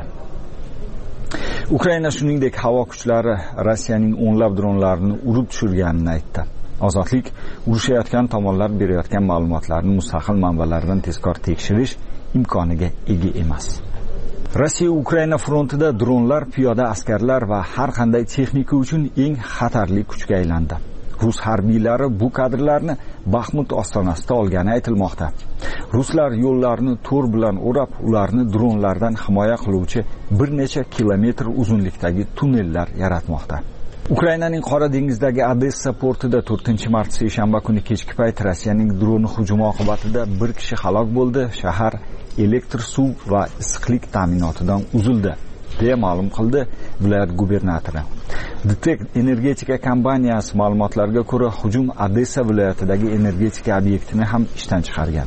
Speaker 9: Ukraina shuningdek havo kuchlari Rossiyaning o'nlab dronlarini urib tushirganini aytdi. Ozodlik urushayotgan tomonlar berayotgan ma'lumotlarni mustaqil manbalardan tezkor tekshirish imkoniga ega emas. Rossiya Ukraina frontida dronlar, piyoda askarlar va har qanday texnika uchun eng xatarli kuchga aylandi.
Speaker 7: Rus harbiylari bu kadrlarni Baxmut ostonasida olgani aytilmoqda. Ruslar yo'llarni to'r bilan o'rab, ularni dronlardan himoya qiluvchi bir necha kilometr uzunlikdagi tunnellar yaratmoqda. Ukrainaning Qora dengizdagi Odessa portida to'rtinchi mart seshanba kuni kechki payt Rossiyaning droni hujumi oqibatida bir kishi halok bo'ldi. Shahar elektr suv va issiqlik ta'minotidan uzildi, deya ma'lum qildi viloyat gubernatori. Ditek energetika kompaniyasi ma'lumotlariga ko'ra, hujum Odessa viloyatidagi energetika obyektini ham ishdan chiqargan.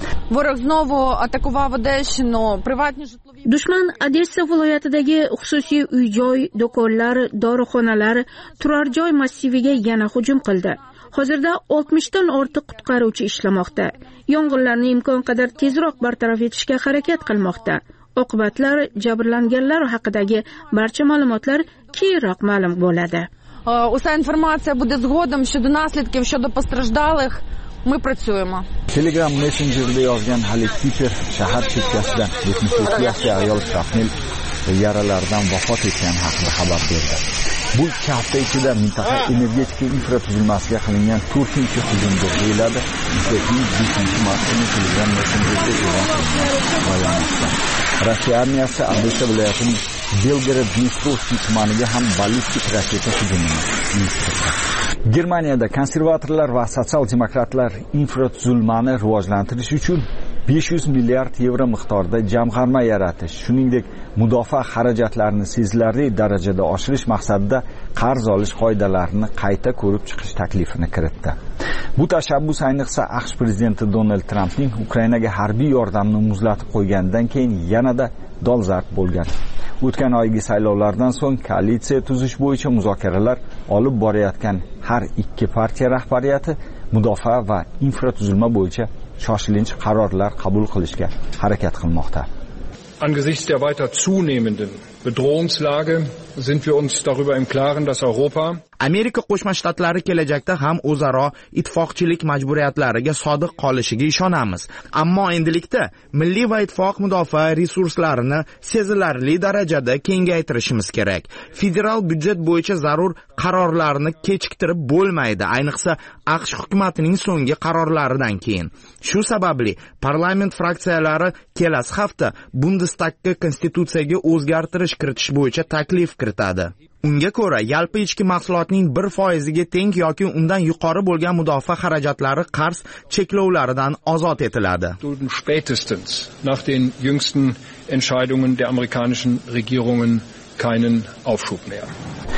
Speaker 8: Dushman Odessa viloyatidagi xususiy uy-joy, do'konlar, dorixonalar, turar joy massiviga yana hujum qildi. Hozirda oltmish dan ortiq qutqaruvchi ishlamoqda. Yong'inlarni imkon qadar tezroq bartaraf etishga harakat qilmoqda. Oqibatlar, jabrlanganlar haqidagi barcha ma'lumotlar keyinroq ma'lum bo'ladi.
Speaker 11: Уся інформація буде згодом щодо наслідків, щодо постраждалих. Мы працюємо.
Speaker 7: Telegram messengerida yozgan Halil Piper shahar chekkasidan yetmish ikki yoshli ayol shrapnel yaralardan vafot etgani haqida xabar berdi. Bu ikki hafta ichida mintaqa energetika infratuzilmasiga qilingan to'rtinchi hujumdir deyiladi. beshinchi mart kuni Telegram messengerida e'lon qilingan bayonotda. Rossiya armiyasi Odessa viloyatining Belgorod-Dnestrovskiy tumaniga ham ballistik raketa hujumini uyushtirdi. Germaniyada konservatorlar va sotsial-demokratlar infratuzilmani rivojlantirish uchun besh yuz milliard yevro miqdorida jamg'arma yaratish, shuningdek mudofaa xarajatlarini sezilarli darajada oshirish maqsadida qarz olish qoidalarini qayta ko'rib chiqish taklifini kiritdi. Bu tashabbus ayniqsa AQSh prezidenti Donald Trampning Ukrainaga harbiy yordamni muzlatib qo'yganidan keyin yanada dolzarb bo'lgan. O'tgan oygi saylovlardan so'ng koalitsiya tuzish bo'yicha muzokaralar olib borayotgan har ikki partiya rahbariyati mudofaa va infratuzilma bo'yicha shoshilinch qarorlar qabul qilishga harakat qilmoqda.
Speaker 12: Angesichts der weiter zunehmenden Bedrohungslage sind wir uns darüber im Klaren, dass Europa
Speaker 1: Amerika Qo'shma Shtatlari kelajakda ham o'zaro ittifoqchilik majburiyatlariga sodiq qolishiga ishonamiz. Ammo endilikda milliy va ittifoq mudofaa resurslarini sezilarli darajada kengaytirishimiz kerak. Federal byudjet bo'yicha zarur qarorlarni kechiktirib bo'lmaydi, ayniqsa AQSh hukumatining so'nggi qarorlaridan keyin. Shu sababli parlament fraksiyalari kelasi hafta Bundestagga konstitutsiyaga o'zgartirish kiritish bo'yicha taklif kiritadi. Unga ko'ra, yalpi ichki mahsulotning bir foiziga teng yoki undan yuqori bo'lgan mudofaa xarajatlari qarz cheklovlaridan ozod etiladi.
Speaker 12: Spätestens nach den jüngsten Entscheidungen der amerikanischen Regierungen keinen Aufschub mehr.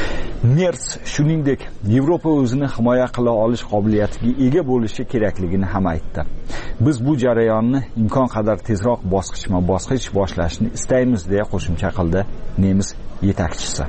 Speaker 7: Merz shuningdek Yevropa o'zini himoya qila olish qobiliyatiga ega bo'lishi kerakligini ham aytdi. Biz bu jarayonni imkon qadar tezroq bosqichma-bosqich boshlashni istaymiz, deya qo'shimcha qildi nemis yetakchisi.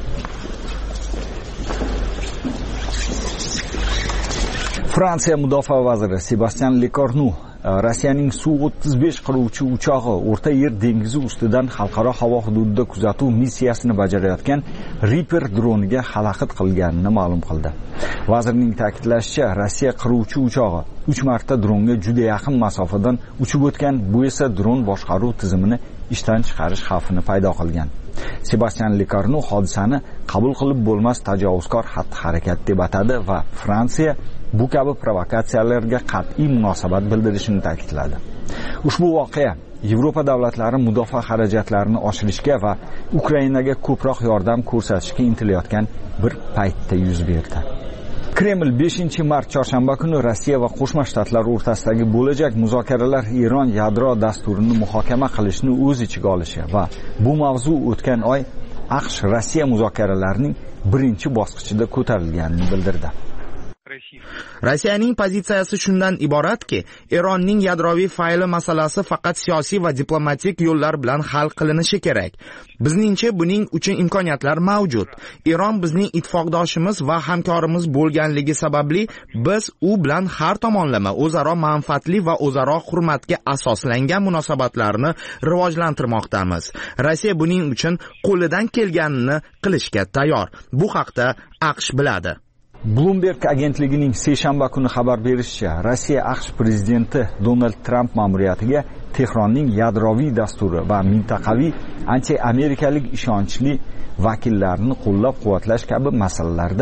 Speaker 7: Fransiya mudofaa vaziri Sebastien Lecornu Rossiyaning Su o'ttiz besh qiruvchi uchog'i O'rta Yer dengizi ustidan xalqaro havo hududida kuzatuv missiyasini bajarayotgan Reaper droniga xalaqit qilganini ma'lum qildi. Vazirning ta'kidlashicha, Rossiya qiruvchi uchog'i uch marta dronga juda yaqin masofadan uchib o'tgan, bu esa dron boshqaruv tizimini ishdan chiqarish xavfini paydo qilgan. Sebastien Lecornu hodisani qabul qilib bo'lmas tajovuzkor xatti-harakat deb atadi va Fransiya bu kabi provokatsiyalarga qat'iy munosabat bildirishini ta'kidladi. Ushbu voqea Yevropa davlatlari mudofaa xarajatlarini oshirishga va Ukrainaga ko'proq yordam ko'rsatishga intilayotgan bir paytda yuz berdi. Kreml beshinchi mart chorshanba kuni Rossiya va Qo'shma Shtatlar o'rtasidagi bo'lajak muzokaralar Eron yadro dasturini muhokama qilishni o'z ichiga olishi va bu mavzu o'tgan oy AQSh Rossiya muzokaralarining birinchi bosqichida ko'tarilganini bildirdi.
Speaker 1: Rossiyaning pozitsiyasi shundan iboratki, Eronning yadroviy fayli masalasi faqat siyosiy va diplomatik yo'llar bilan hal qilinishi kerak. Bizningcha buning uchun imkoniyatlar mavjud. Eron bizning ittifoqdoshimiz va hamkorimiz bo'lganligi sababli biz u bilan har tomonlama o'zaro manfaatli va o'zaro hurmatga asoslangan munosabatlarni rivojlantirmoqdamiz. Rossiya buning uchun qo'lidan kelganini qilishga tayyor. Bu haqda AQSh biladi.
Speaker 7: Bloomberg agentligining seshanba kuni xabar berishicha, Rossiya AQSh prezidenti Donald Trump ma'muriyatiga Tehronning yadroviy dasturi va mintaqaviy anti-amerikalik ishonchli vakillarini qo'llab-quvvatlash kabi masalalarda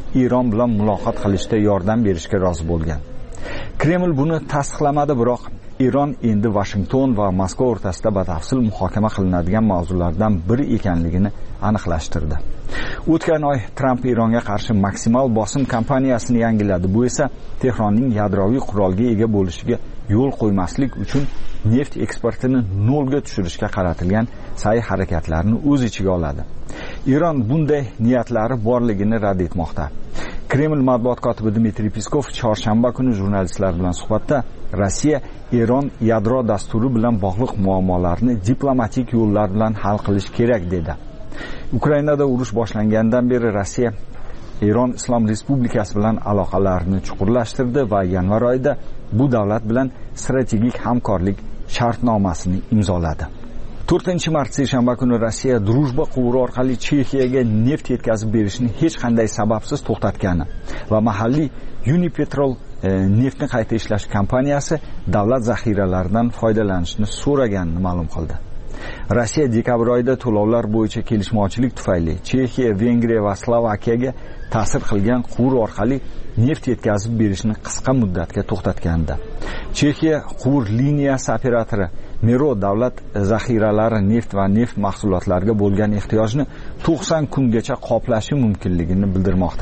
Speaker 7: Eron bilan muloqot qilishda yordam berishga rozi bo'lgan. Kreml buni tasdiqlamadi, biroq Eron endi Washington va Moskva o'rtasida batafsil muhokama qilinadigan mavzulardan biri ekanligini aniqlashtirdi. O'tgan oy Tramp Eronga qarshi maksimal bosim kampaniyasini yangiladi. Bu esa Tehronning yadroviy qurolga ega bo'lishiga yo'l qo'ymaslik uchun neft eksportini nolga tushirishga qaratilgan sa'y harakatlarini o'z ichiga oladi. Eron bunday niyatlari borligini rad etmoqda. Kreml matbuot kotibi Dmitriy Peskov chorshanba kuni jurnalistlar bilan suhbatda Rossiya Eron yadro dasturi bilan bog'liq muammolarni diplomatik yo'llar bilan hal qilish kerak dedi. Ukrainada urush boshlangandan beri Rossiya Eron Islom Respublikasi bilan aloqalarini chuqurlashtirdi va yanvar oyida bu davlat bilan strategik hamkorlik shartnomasini imzoladi. to'rtinchi mart seshanba kuni Rossiya Drujba quvuri orqali Chexiyaga neft yetkazib berishni hech qanday sababsiz to'xtatgani va mahalliy Unipetrol e, neftni qayta ishlash kompaniyasi davlat zaxiralaridan foydalanishni so'raganini ma'lum qildi. Rossiya dekabr oyida to'lovlar bo'yicha kelishmovchilik tufayli Chexiya, Vengriya va Slovakiyaga ta'sir qilgan quvur orqali neft yetkazib berishni qisqa muddatga to'xtatgandi. Chexiya quvur liniyasi operatori Mero davlat zaxiralari neft va neft mahsulotlariga bo'lgan ehtiyojni to'qson kungacha qoplashi mumkinligini bildirmoqda.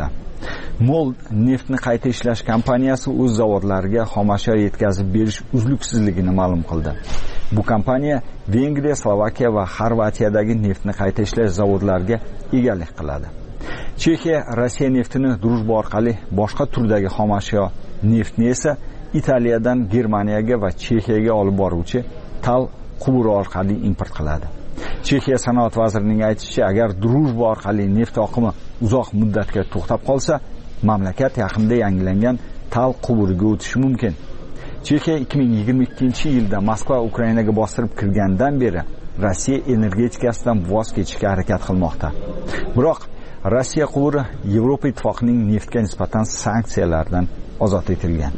Speaker 7: Mol neftni qayta ishlash kompaniyasi o'z zavodlariga xomashyo yetkazib berish uzluksizligini ma'lum qildi. Bu kompaniya Vengriya, Slovakiya va Xorvatiyadagi neftni qayta ishlash zavodlariga egalik qiladi. Chexiya Rossiya neftini Drujba orqali boshqa turdagi xomashyo neftni esa Italiyadan Germaniyaga va Chexiyaga olib boruvchi Tal quvuri orqali import qiladi. Chexiya sanoat vazirining aytishicha, agar Drujba orqali neft oqimi uzoq muddatga to'xtab qolsa, mamlakat yaqinda yangilangan Tal quvuriga o'tishi mumkin. Chexiya ikki ming yigirma ikkinchi yilda Moskva Ukrainaga bostirib kirgandan beri Rossiya energetikasidan voz kechishga harakat qilmoqda. Biroq Rossiya quvuri Yevropa ittifoqining neftga nisbatan sanksiyalardan ozod etilgan.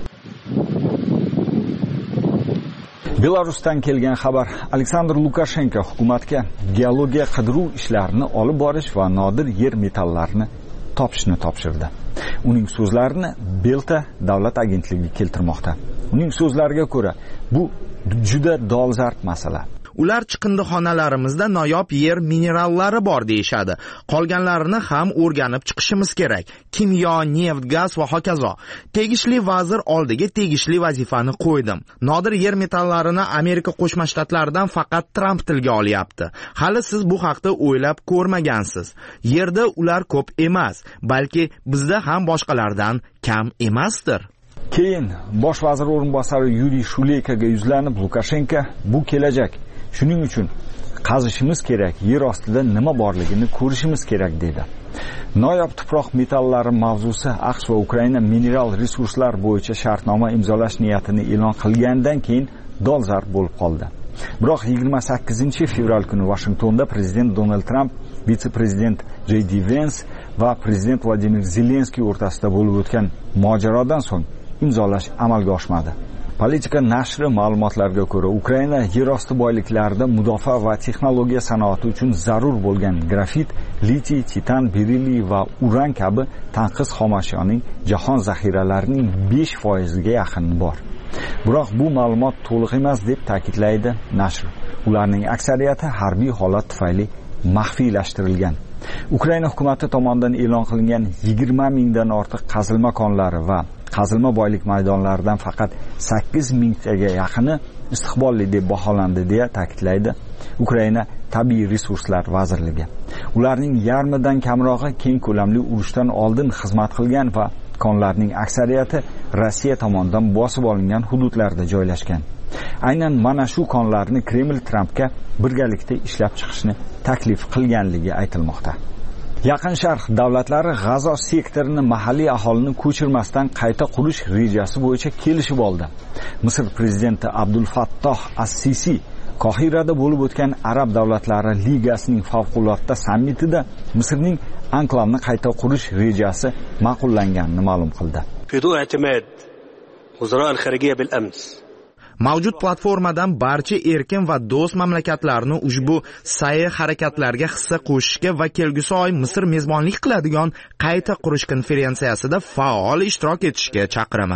Speaker 7: Belarusdan kelgan xabar: Aleksandr Lukashenko hukumatga geologiya qidiruv ishlarini olib borish va nodir yer metallarini topishni topshirdi. Uning so'zlarini Belta davlat agentligi keltirmoqda. Uning so'zlariga ko'ra, bu juda dolzarb masala.
Speaker 1: Ular chiqindixonalarimizda noyob yer minerallari bor deyshadi. Qolganlarini ham o'rganib chiqishimiz kerak. Kimyo, neft, gaz va hokazo. Tegishli vazir oldiga tegishli vazifani qo'ydim. Nodir yer metallarini Amerika Qo'shma Shtatlaridan faqat Tramp tilga olyapti. Hali siz bu haqda o'ylab ko'rmagansiz. Yerda ular ko'p emas, balki bizda ham boshqalardan kam emasdir.
Speaker 7: Keyin bosh vazir o'rinbosari Yuriy Shuleykaga yuzlanib, Lukashenko bu kelajak. Shuning uchun qazishimiz kerak, yer ostida nima borligini ko'rishimiz kerak dedi. Noyob tuproq metallari mavzusi AQSh va Ukraina mineral resurslar bo'yicha shartnoma imzolash niyatini e'lon qilgandan keyin dolzarb bo'lib qoldi. Biroq yigirma sakkizinchi fevral kuni Washingtonda prezident Donald Trump, vitse-prezident J D Vance va prezident Vladimir Zelenskiy o'rtasida bo'lib o'tgan mojarodan so'ng imzolash amalga oshmadi. Politika nashri ma'lumotlariga ko'ra, Ukraina yerosti boyliklarida mudofaa va texnologiya sanoati uchun zarur bo'lgan grafit, litiy, titan, berilliy va uran kabi tanqis xomashyoning jahon zaxiralarining besh foiziga yaqini bor. Biroq bu ma'lumot to'liq emas deb ta'kidlaydi nashr. Ularning aksariyati harbiy holat tufayli maxfiylashtirilgan. Ukraina hukumati tomonidan e'lon qilingan yigirma mingdan ortiq qazilma konlari va qazilma boylik maydonlaridan faqat sakkiz mingtaga yaqini istiqbolli deb baholandi deya ta'kidlaydi Ukraina Tabiiy resurslar vazirligi. Ularning yarmidan kamrog'i keng ko'lamli urushdan oldin xizmat qilgan va konlarning aksariyati Rossiya tomonidan bosib olingan hududlarda joylashgan. Aynan mana shu konlarni Kreml Trampga birgalikda ishlab chiqishni taklif qilganligi aytilmoqda. Yaqin Sharq davlatlari G'azo sektorini mahalliy aholini ko'chirmasdan qayta qurish rejasi bo'yicha kelishib oldi. Misr prezidenti Abdul Fattoh as-Sisi Qohirada bo'lib o'tgan Arab davlatlari ligasining favqulodda sammitida Misrning anklavni qayta qurish rejasi ma'qullanganini ma'lum qildi.
Speaker 1: Mavjud platformadan barcha erkin va do'st mamlakatlarni ushbu sa'y harakatlarga hissa qo'shishga va kelgusi oy Misr mezbonlik qiladigan qayta qurish konferensiyasida faol ishtirok etishga chaqiraman.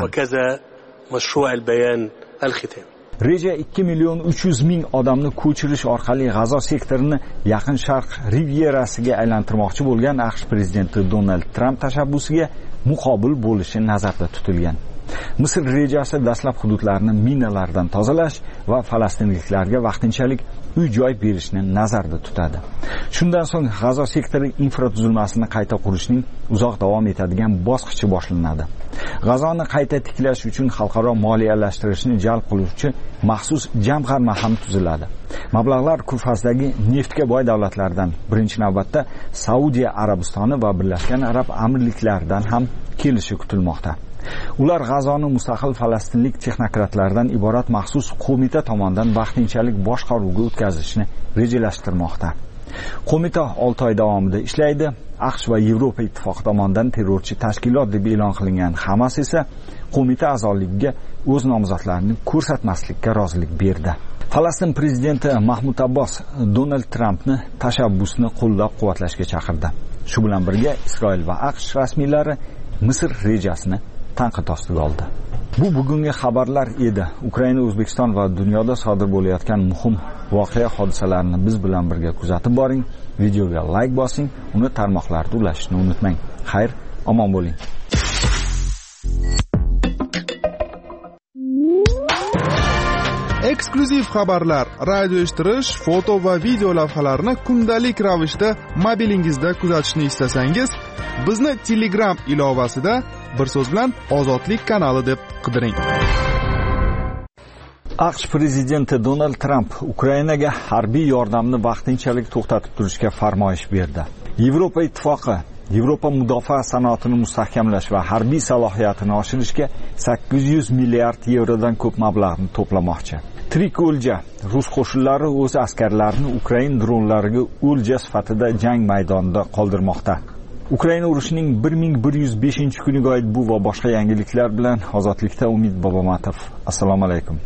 Speaker 7: Reja ikki million uch yuz ming odamni ko'chirish orqali G'azo sektorini Yaqin Sharq rivierasiga aylantirmoqchi bo'lgan AQSh prezidenti Donald Tramp tashabbusiga muqobil bo'lishi nazarda tutilgan. Misr rejasi dastlab hududlarni minalardan tozalash va falastinliklarga vaqtinchalik uy-joy berishni nazarda tutadi. Shundan so'ng G'azo sektori infratuzilmasini qayta qurishning uzoq davom etadigan bosqichi boshlanadi. G'azoni qayta tiklash uchun xalqaro moliyalashtirishni jalb qiluvchi maxsus jamg'arma ham tuziladi. Mablag'lar kurfazdagi neftga boy davlatlardan, birinchi navbatda Saudiya Arabistoni va Birlashgan Arab Amirliklaridan ham kelishi kutilmoqda. Ular G'azoni mustaqil falastinlik texnokratlardan iborat maxsus qo'mita tomonidan vaqtinchalik boshqaruvga o'tkazishni rejalashtirmoqda. Qo'mita olti oy davomida ishlaydi. AQSh va Yevropa ittifoqi tomonidan terrorchi tashkilot deb e'lon qilingan Hamas esa qo'mita a'zoligiga o'z nomzodlarini ko'rsatmaslikka rozilik berdi. Falastin prezidenti Mahmud Abbos Donald Trampni tashabbusni qo'llab-quvvatlashga chaqirdi. Shu bilan birga Isroil va AQSh rasmiylari Misr rejasini tanqid ostiga oldi. Bu bugungi xabarlar edi. Ukraina, O'zbekiston va dunyoda sodir bo'layotgan muhim voqea hodisalarni biz bilan birga kuzatib boring. Videoga like bosing, uni tarmoqlarda ulashishni unutmang. Xayr, omon bo'ling.
Speaker 2: Eksklyuziv xabarlar, radio eshittirish, foto va video lavhalarni kundalik ravishda mobilingizda kuzatishni istasangiz, bizni Telegram ilovasida bir so'z bilan Ozodlik kanali deb qidiring.
Speaker 7: AQSh prezidenti Donald Tramp Ukrainaga harbiy yordamni vaqtinchalik to'xtatib turishga farmoyish berdi. Yevropa ittifoqi Yevropa mudofaa sanoatini mustahkamlash va harbiy salohiyatini oshirishga sakkiz yuz milliard yevrodan ko'p mablag'ni to'plamoqchi. Tirik o'lja. Rus qo'shinlari o'z askarlarini Ukrain dronlariga o'lja sifatida jang maydonida qoldirmoqda. Ukraina urushining bir ming bir yuz beshinchi kuniga oid bu va boshqa yangiliklar bilan Ozodlikda Umid Bobomatov. Assalomu alaykum.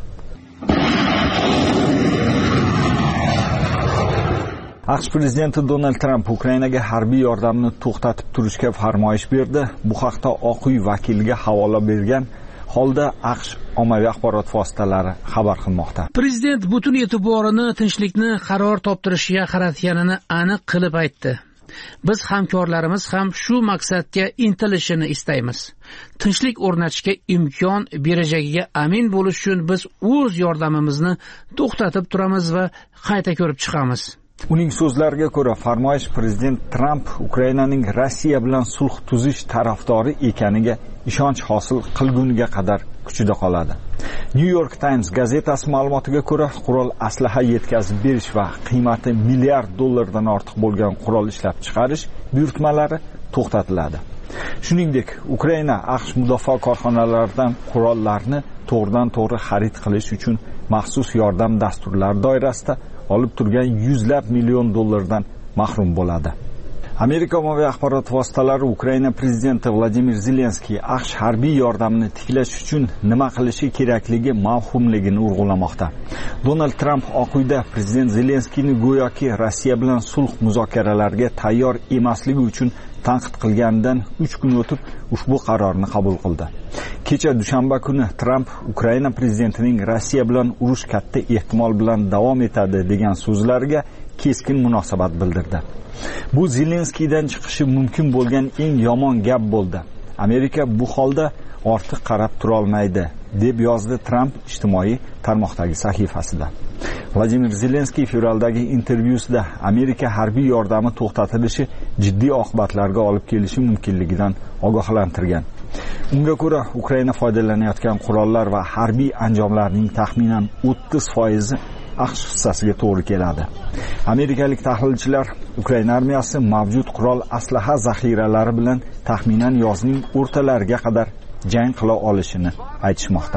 Speaker 7: AQSh prezidenti Donald Tramp Ukrainaga harbiy yordamni to'xtatib turishga farmoyish berdi. Bu haqda Oq uy vakiliga havola bergan holda AQSh ommaviy axborot vositalari xabar qilmoqda.
Speaker 4: Prezident butun e'tiborini tinchlikni qaror toptirishga qaratganini aniq qilib aytdi. Biz hamkorlarimiz ham shu maqsadga intilishini istaymiz. Tinchlik o'rnatishga imkon berajagiga amin bo'lish uchun biz o'z yordamimizni to'xtatib turamiz va qayta ko'rib chiqamiz.
Speaker 7: Uning so'zlariga ko'ra, farmoyish prezident Tramp Ukrainaning Rossiya bilan sulh tuzish tarafdori ekaniga ishonch hosil qilguniga qadar kuchida qoladi. New York Times gazetasi ma'lumotiga ko'ra, qurol aslaha yetkazib berish va qiymati milliard dollardan ortiq bo'lgan qurol ishlab chiqarish buyurtmalari to'xtatiladi. Shuningdek, Ukraina AQSh mudofaa korxonalaridan qurollarni to'g'ridan-to'g'ri xarid qilish uchun maxsus yordam dasturlari doirasida olib turgan yuzlab million dollardan mahrum bo'ladi. Amerika ommaviy axborot vositalari Ukraina prezidenti Vladimir Zelenskiy AQSh harbiy yordamni tiklash uchun nima qilishi kerakligi mavhumligini urg'ulamoqda. Donald Tramp Oq uyda prezident Zelenskiyni go'yoki Rossiya bilan sulh muzokaralariga tayyor emasligi uchun tanqid qilganidan uch kun o'tib ushbu qarorni qabul qildi. Kecha dushanba kuni Tramp Ukraina prezidentining Rossiya bilan urush katta ehtimol bilan davom etadi degan so'zlariga keskin munosabat bildirdi. Bu Zelenskiydan chiqishi mumkin bo'lgan eng yomon gap bo'ldi. Amerika bu holda ortiq qarab tura olmaydi, deb yozdi Tramp ijtimoiy tarmoqdagi sahifasida. Vladimir Zelenskiy fevraldagi intervyusida Amerika harbiy yordami to'xtatilishi jiddiy oqibatlarga olib kelishi mumkinligidan ogohlantirgan. Unga ko'ra, Ukraina foydalanayotgan qurollar va harbiy anjomlarning taxminan o'ttiz foizi AQSh hissasiga to'g'ri keladi. Amerikalik tahlilchilar Ukraina armiyasi mavjud qurol aslaha zaxiralari bilan taxminan yozning o'rtalariga qadar jang qila olishini aytishmoqda.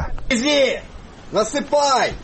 Speaker 14: Насыпай!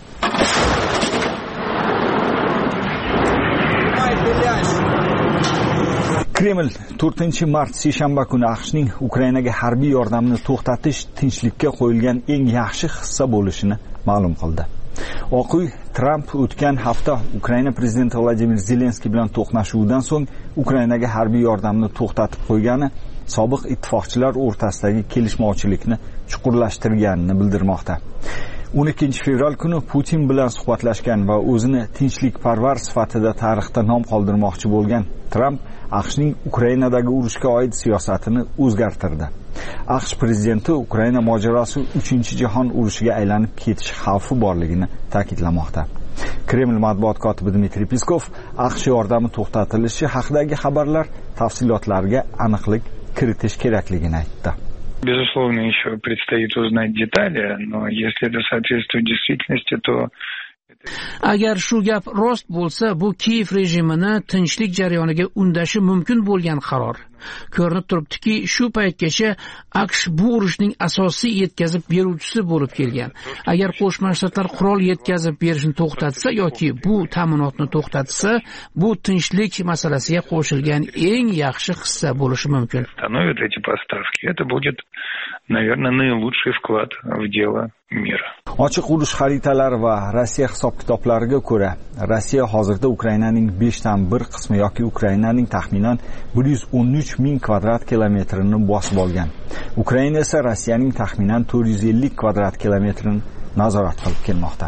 Speaker 9: Kreml to'rtinchi mart seshanba kuni AQShning Ukrainaga harbiy yordamni to'xtatish tinchlikka qo'yilgan eng yaxshi hissa bo'lishini ma'lum qildi. Oq uy Tramp o'tgan hafta Ukraina prezidenti Vladimir Zelenskiy bilan to'qnashuvdan so'ng Ukrainaga harbiy yordamni to'xtatib qo'ygani sobiq ittifoqchilar o'rtasidagi kelishmovchilikni chuqurlashtirganini bildirmoqda. o'n ikkinchi fevral kuni Putin bilan suhbatlashgan va o'zini tinchlikparvar sifatida tarixda nom qoldirmoqchi bo'lgan Tramp AQShning Ukrainadagi urushga oid siyosatini o'zgartirdi. AQSh prezidenti Ukraina mojarosi uchinchi jahon urushiga aylanib ketish xavfi borligini ta'kidlamoqda. Kreml matbuot kotibi Dmitriy Peskov AQSh yordami to'xtatilishi haqidagi xabarlar tafsilotlariga aniqlik kiritish kerakligini aytdi.
Speaker 14: Безусловно, еще предстоит узнать детали, но если это соответствует действительности, то
Speaker 4: agar shu gap rost bo'lsa, bu Kiyev rejimini tinchlik jarayoniga undashi mumkin bo'lgan qaror. Ko'rinib turibdiki, shu paytgacha AQSh bu urushning asosiy yetkazib beruvchisi bo'lib kelgan. Agar Qo'shma Shtatlar qurol yetkazib berishni to'xtatsa yoki bu ta'minotni to'xtatsa, bu tinchlik masalasiga qo'shilgan eng yaxshi hissa bo'lishi mumkin.
Speaker 14: Становят эти поставки. Это будет, наверное, наилучший вклад в дело мира.
Speaker 9: Ochiq urush xaritalari va Rossiya hisob-kitoblariga ko'ra, Rossiya hozirda Ukrainaning beshdan bir qismi yoki Ukrainaning taxminan bir yuz o'n uch ming kvadrat kilometrini bosib olgan. Ukraina esa Rossiyaning taxminan to'rt yuz ellik kvadrat kilometrini nazorat qilib kelmoqda.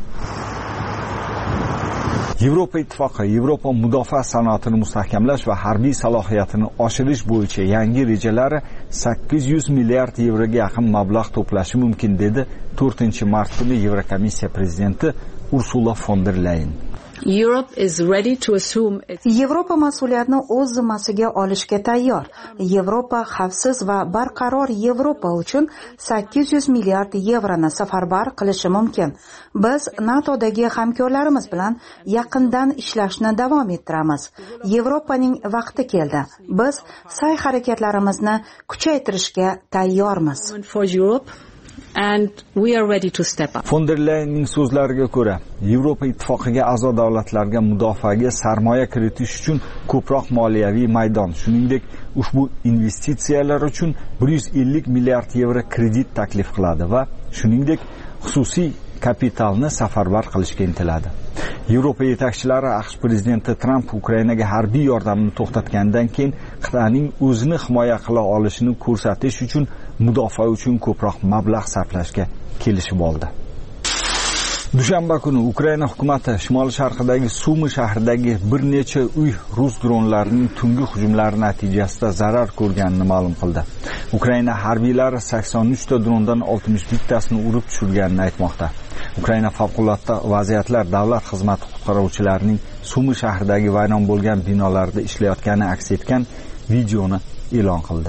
Speaker 9: Yevropa ittifoqi Yevropa mudofaa sanoatini mustahkamlash va harbiy salohiyatini oshirish bo'yicha yangi rejalari sakkiz yuz milliard yevroga yaqin mablag' to'plashi mumkin dedi to'rtinchi mart kuni Yevrokomissiya prezidenti Ursula von der Leyen.
Speaker 3: Yevropa mas'uliyatni o'z zimmasiga olishga tayyor. Yevropa xavfsiz va barqaror Yevropa uchun sakkiz yuz milliard yevroni safarbar qilishi mumkin. Biz NATOdagi hamkorlarimiz bilan yaqindan ishlashni davom ettiramiz. Yevropaning vaqti keldi. Biz sa'y-harakatlarimizni kuchaytirishga tayyormiz.
Speaker 8: And we are ready to step up.
Speaker 9: Von der Leyenning so'zlariga ko'ra, Yevropa ittifoqiga a'zo davlatlarga mudofaaga sarmoya kiritish uchun ko'proq moliyaviy maydon, shuningdek, ushbu investitsiyalar uchun bir yuz ellik milliard yevro kredit taklif qiladi va shuningdek, xususiy kapitalni safarbar qilishga intiladi. Yevropa yetakchilari AQSh prezidenti Tramp Ukrainaga harbiy yordamni to'xtatgandan keyin qit'aning o'zini himoya qila olishini ko'rsatish uchun mudofaa uchun ko'proq mablag' sarflashga kelishib oldi. Dushanba kuni Ukraina hukumati shimol-sharqidagi Sumi shahridagi bir necha uy rus dronlarining tungi hujumlari natijasida zarar ko'rganini ma'lum qildi. Ukraina harbiylari sakson uch ta drondan oltmish bittasini urib tushirganini aytmoqda. Ukraina favqulodda vaziyatlar davlat xizmati qutqaruvchilarining Sumi shahridagi vayron bo'lgan binolarda ishlayotgani aks etgan videoni e'lon qildi.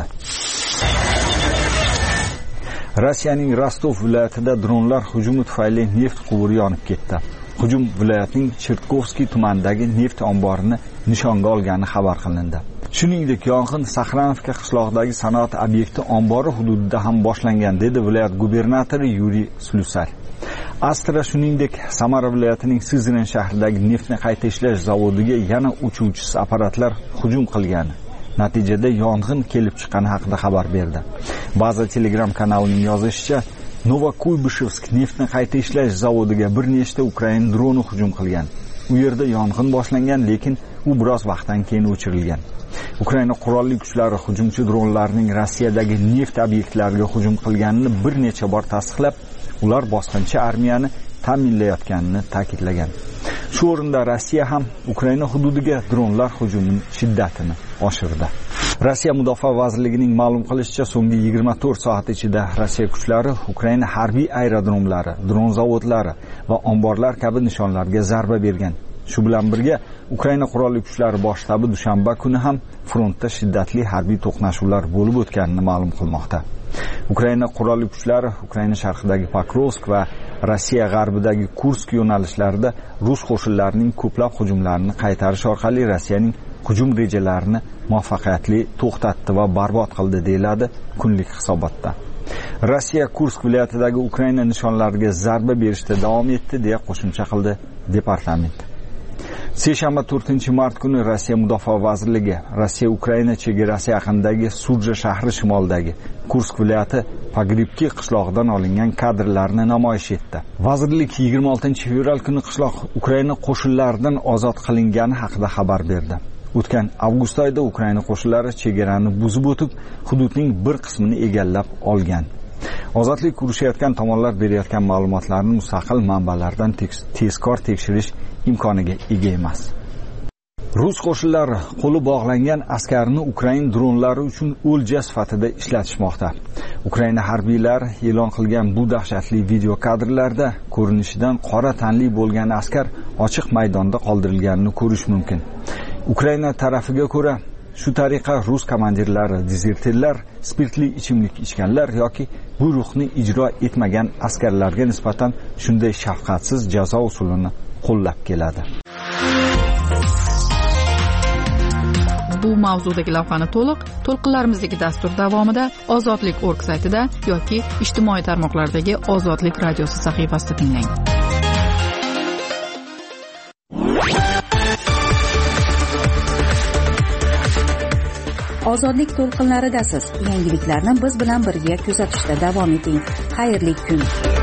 Speaker 9: Rossiyaning Rostov viloyatida dronlar hujumi tufayli neft quvuri yonib ketdi. Hujum viloyatning Chertkovskiy tumanidagi neft omborini nishonga olgani xabar qilindi. Shuningdek, yong'in Saxranovka qishlog'idagi sanoat obyekti ombori hududida ham boshlangan, dedi viloyat gubernatori Yuriy Slusar. Astra shuningdek Samara viloyatining Sizren shahridagi neftni qayta ishlash zavodiga yana uchuvchisiz apparatlar hujum qilgan. Natijada yong'in kelib chiqqani haqida xabar berdi. Baza Telegram kanalining yozishicha, Novokuybishevsk neftni qayta ishlash zavodiga bir nechta Ukrain droni hujum qilgan. U yerda yong'in boshlangan, lekin u biroz vaqtdan keyin o'chirilgan. Ukraina qurolli kuchlari hujumchi dronlarning Rossiyadagi neft obyektlariga hujum qilganini bir necha bor tasdiqlab, ular bosqinchi armiyani ta'minlayotganini ta'kidlagan. Shu o'rinda Rossiya ham Ukraina hududiga dronlar hujumining shiddatini oshirdi. Rossiya Mudofaa vazirligining ma'lum qilishicha, so'nggi yigirma to'rt soat ichida Rossiya kuchlari Ukraina harbiy aerodromlari, dron zavodlari va omborlar kabi nishonlarga zarba bergan. Shu bilan birga Ukraina qurolli kuchlari bosh shtabi dushanba kuni ham frontda shiddatli harbiy to'qnashuvlar bo'lib o'tganini ma'lum qilmoqda. Ukraina qurolli kuchlari Ukraina sharqidagi Pokrovsk va Rossiya g'arbidagi Kursk yo'nalishlarida rus qo'shinlarining ko'plab hujumlarini qaytarish orqali Rossiyaning hujum rejalarini muvaffaqiyatli to'xtatdi va barbod qildi, deyiladi kunlik hisobotda. Rossiya Kursk viloyatidagi Ukraina nishonlariga zarba berishda davom etdi, deya qo'shimcha qildi departament.
Speaker 7: seshanba to'rtinchi mart kuni Rossiya Mudofaa vazirligi Rossiya Ukraina chegarasi yaqinidagi Surja shahri shimolidagi Kursk viloyati Pogribki qishlog'idan olingan kadrlarni namoyish etdi. Vazirlik yigirma oltinchi fevral kuni qishloq Ukraina qo'shinlaridan ozod qilingani haqida xabar berdi. O'tgan avgust oyida Ukraina qo'shinlari chegarani buzib o'tib, hududning bir qismini egallab olgan. Ozodlik urushayotgan tomonlar berayotgan ma'lumotlarni mustaqil manbalardan tezkor tekshirish imkoniga ega emas. Rus qo'shinlari qo'li bog'langan askarni Ukraina dronlari uchun o'lja sifatida ishlatishmoqda. Ukraina harbiylari e'lon qilgan bu dahshatli video kadrlarda ko'rinishidan qora tanli bo'lgan askar ochiq maydonda qoldirilganini ko'rish mumkin. Ukraina tarafiga ko'ra, shu tariqa rus komandirlari dezertirlar, spirtli ichimlik ichganlar yoki buyruqni ijro etmagan askarlarga nisbatan shunday shafqatsiz jazo usulini qo'llab keladi.
Speaker 15: Bu mavzudagi lavhani to'liq to'lqinlarimizdagi dastur davomida ozodlik org saytida yoki ijtimoiy tarmoqlardagi Ozodlik radiosi sahifasida tinglang.
Speaker 3: Ozodlik to'lqinlaridasiz. Yangiliklarni biz bilan birga kuzatishda davom eting. Xayrli kun.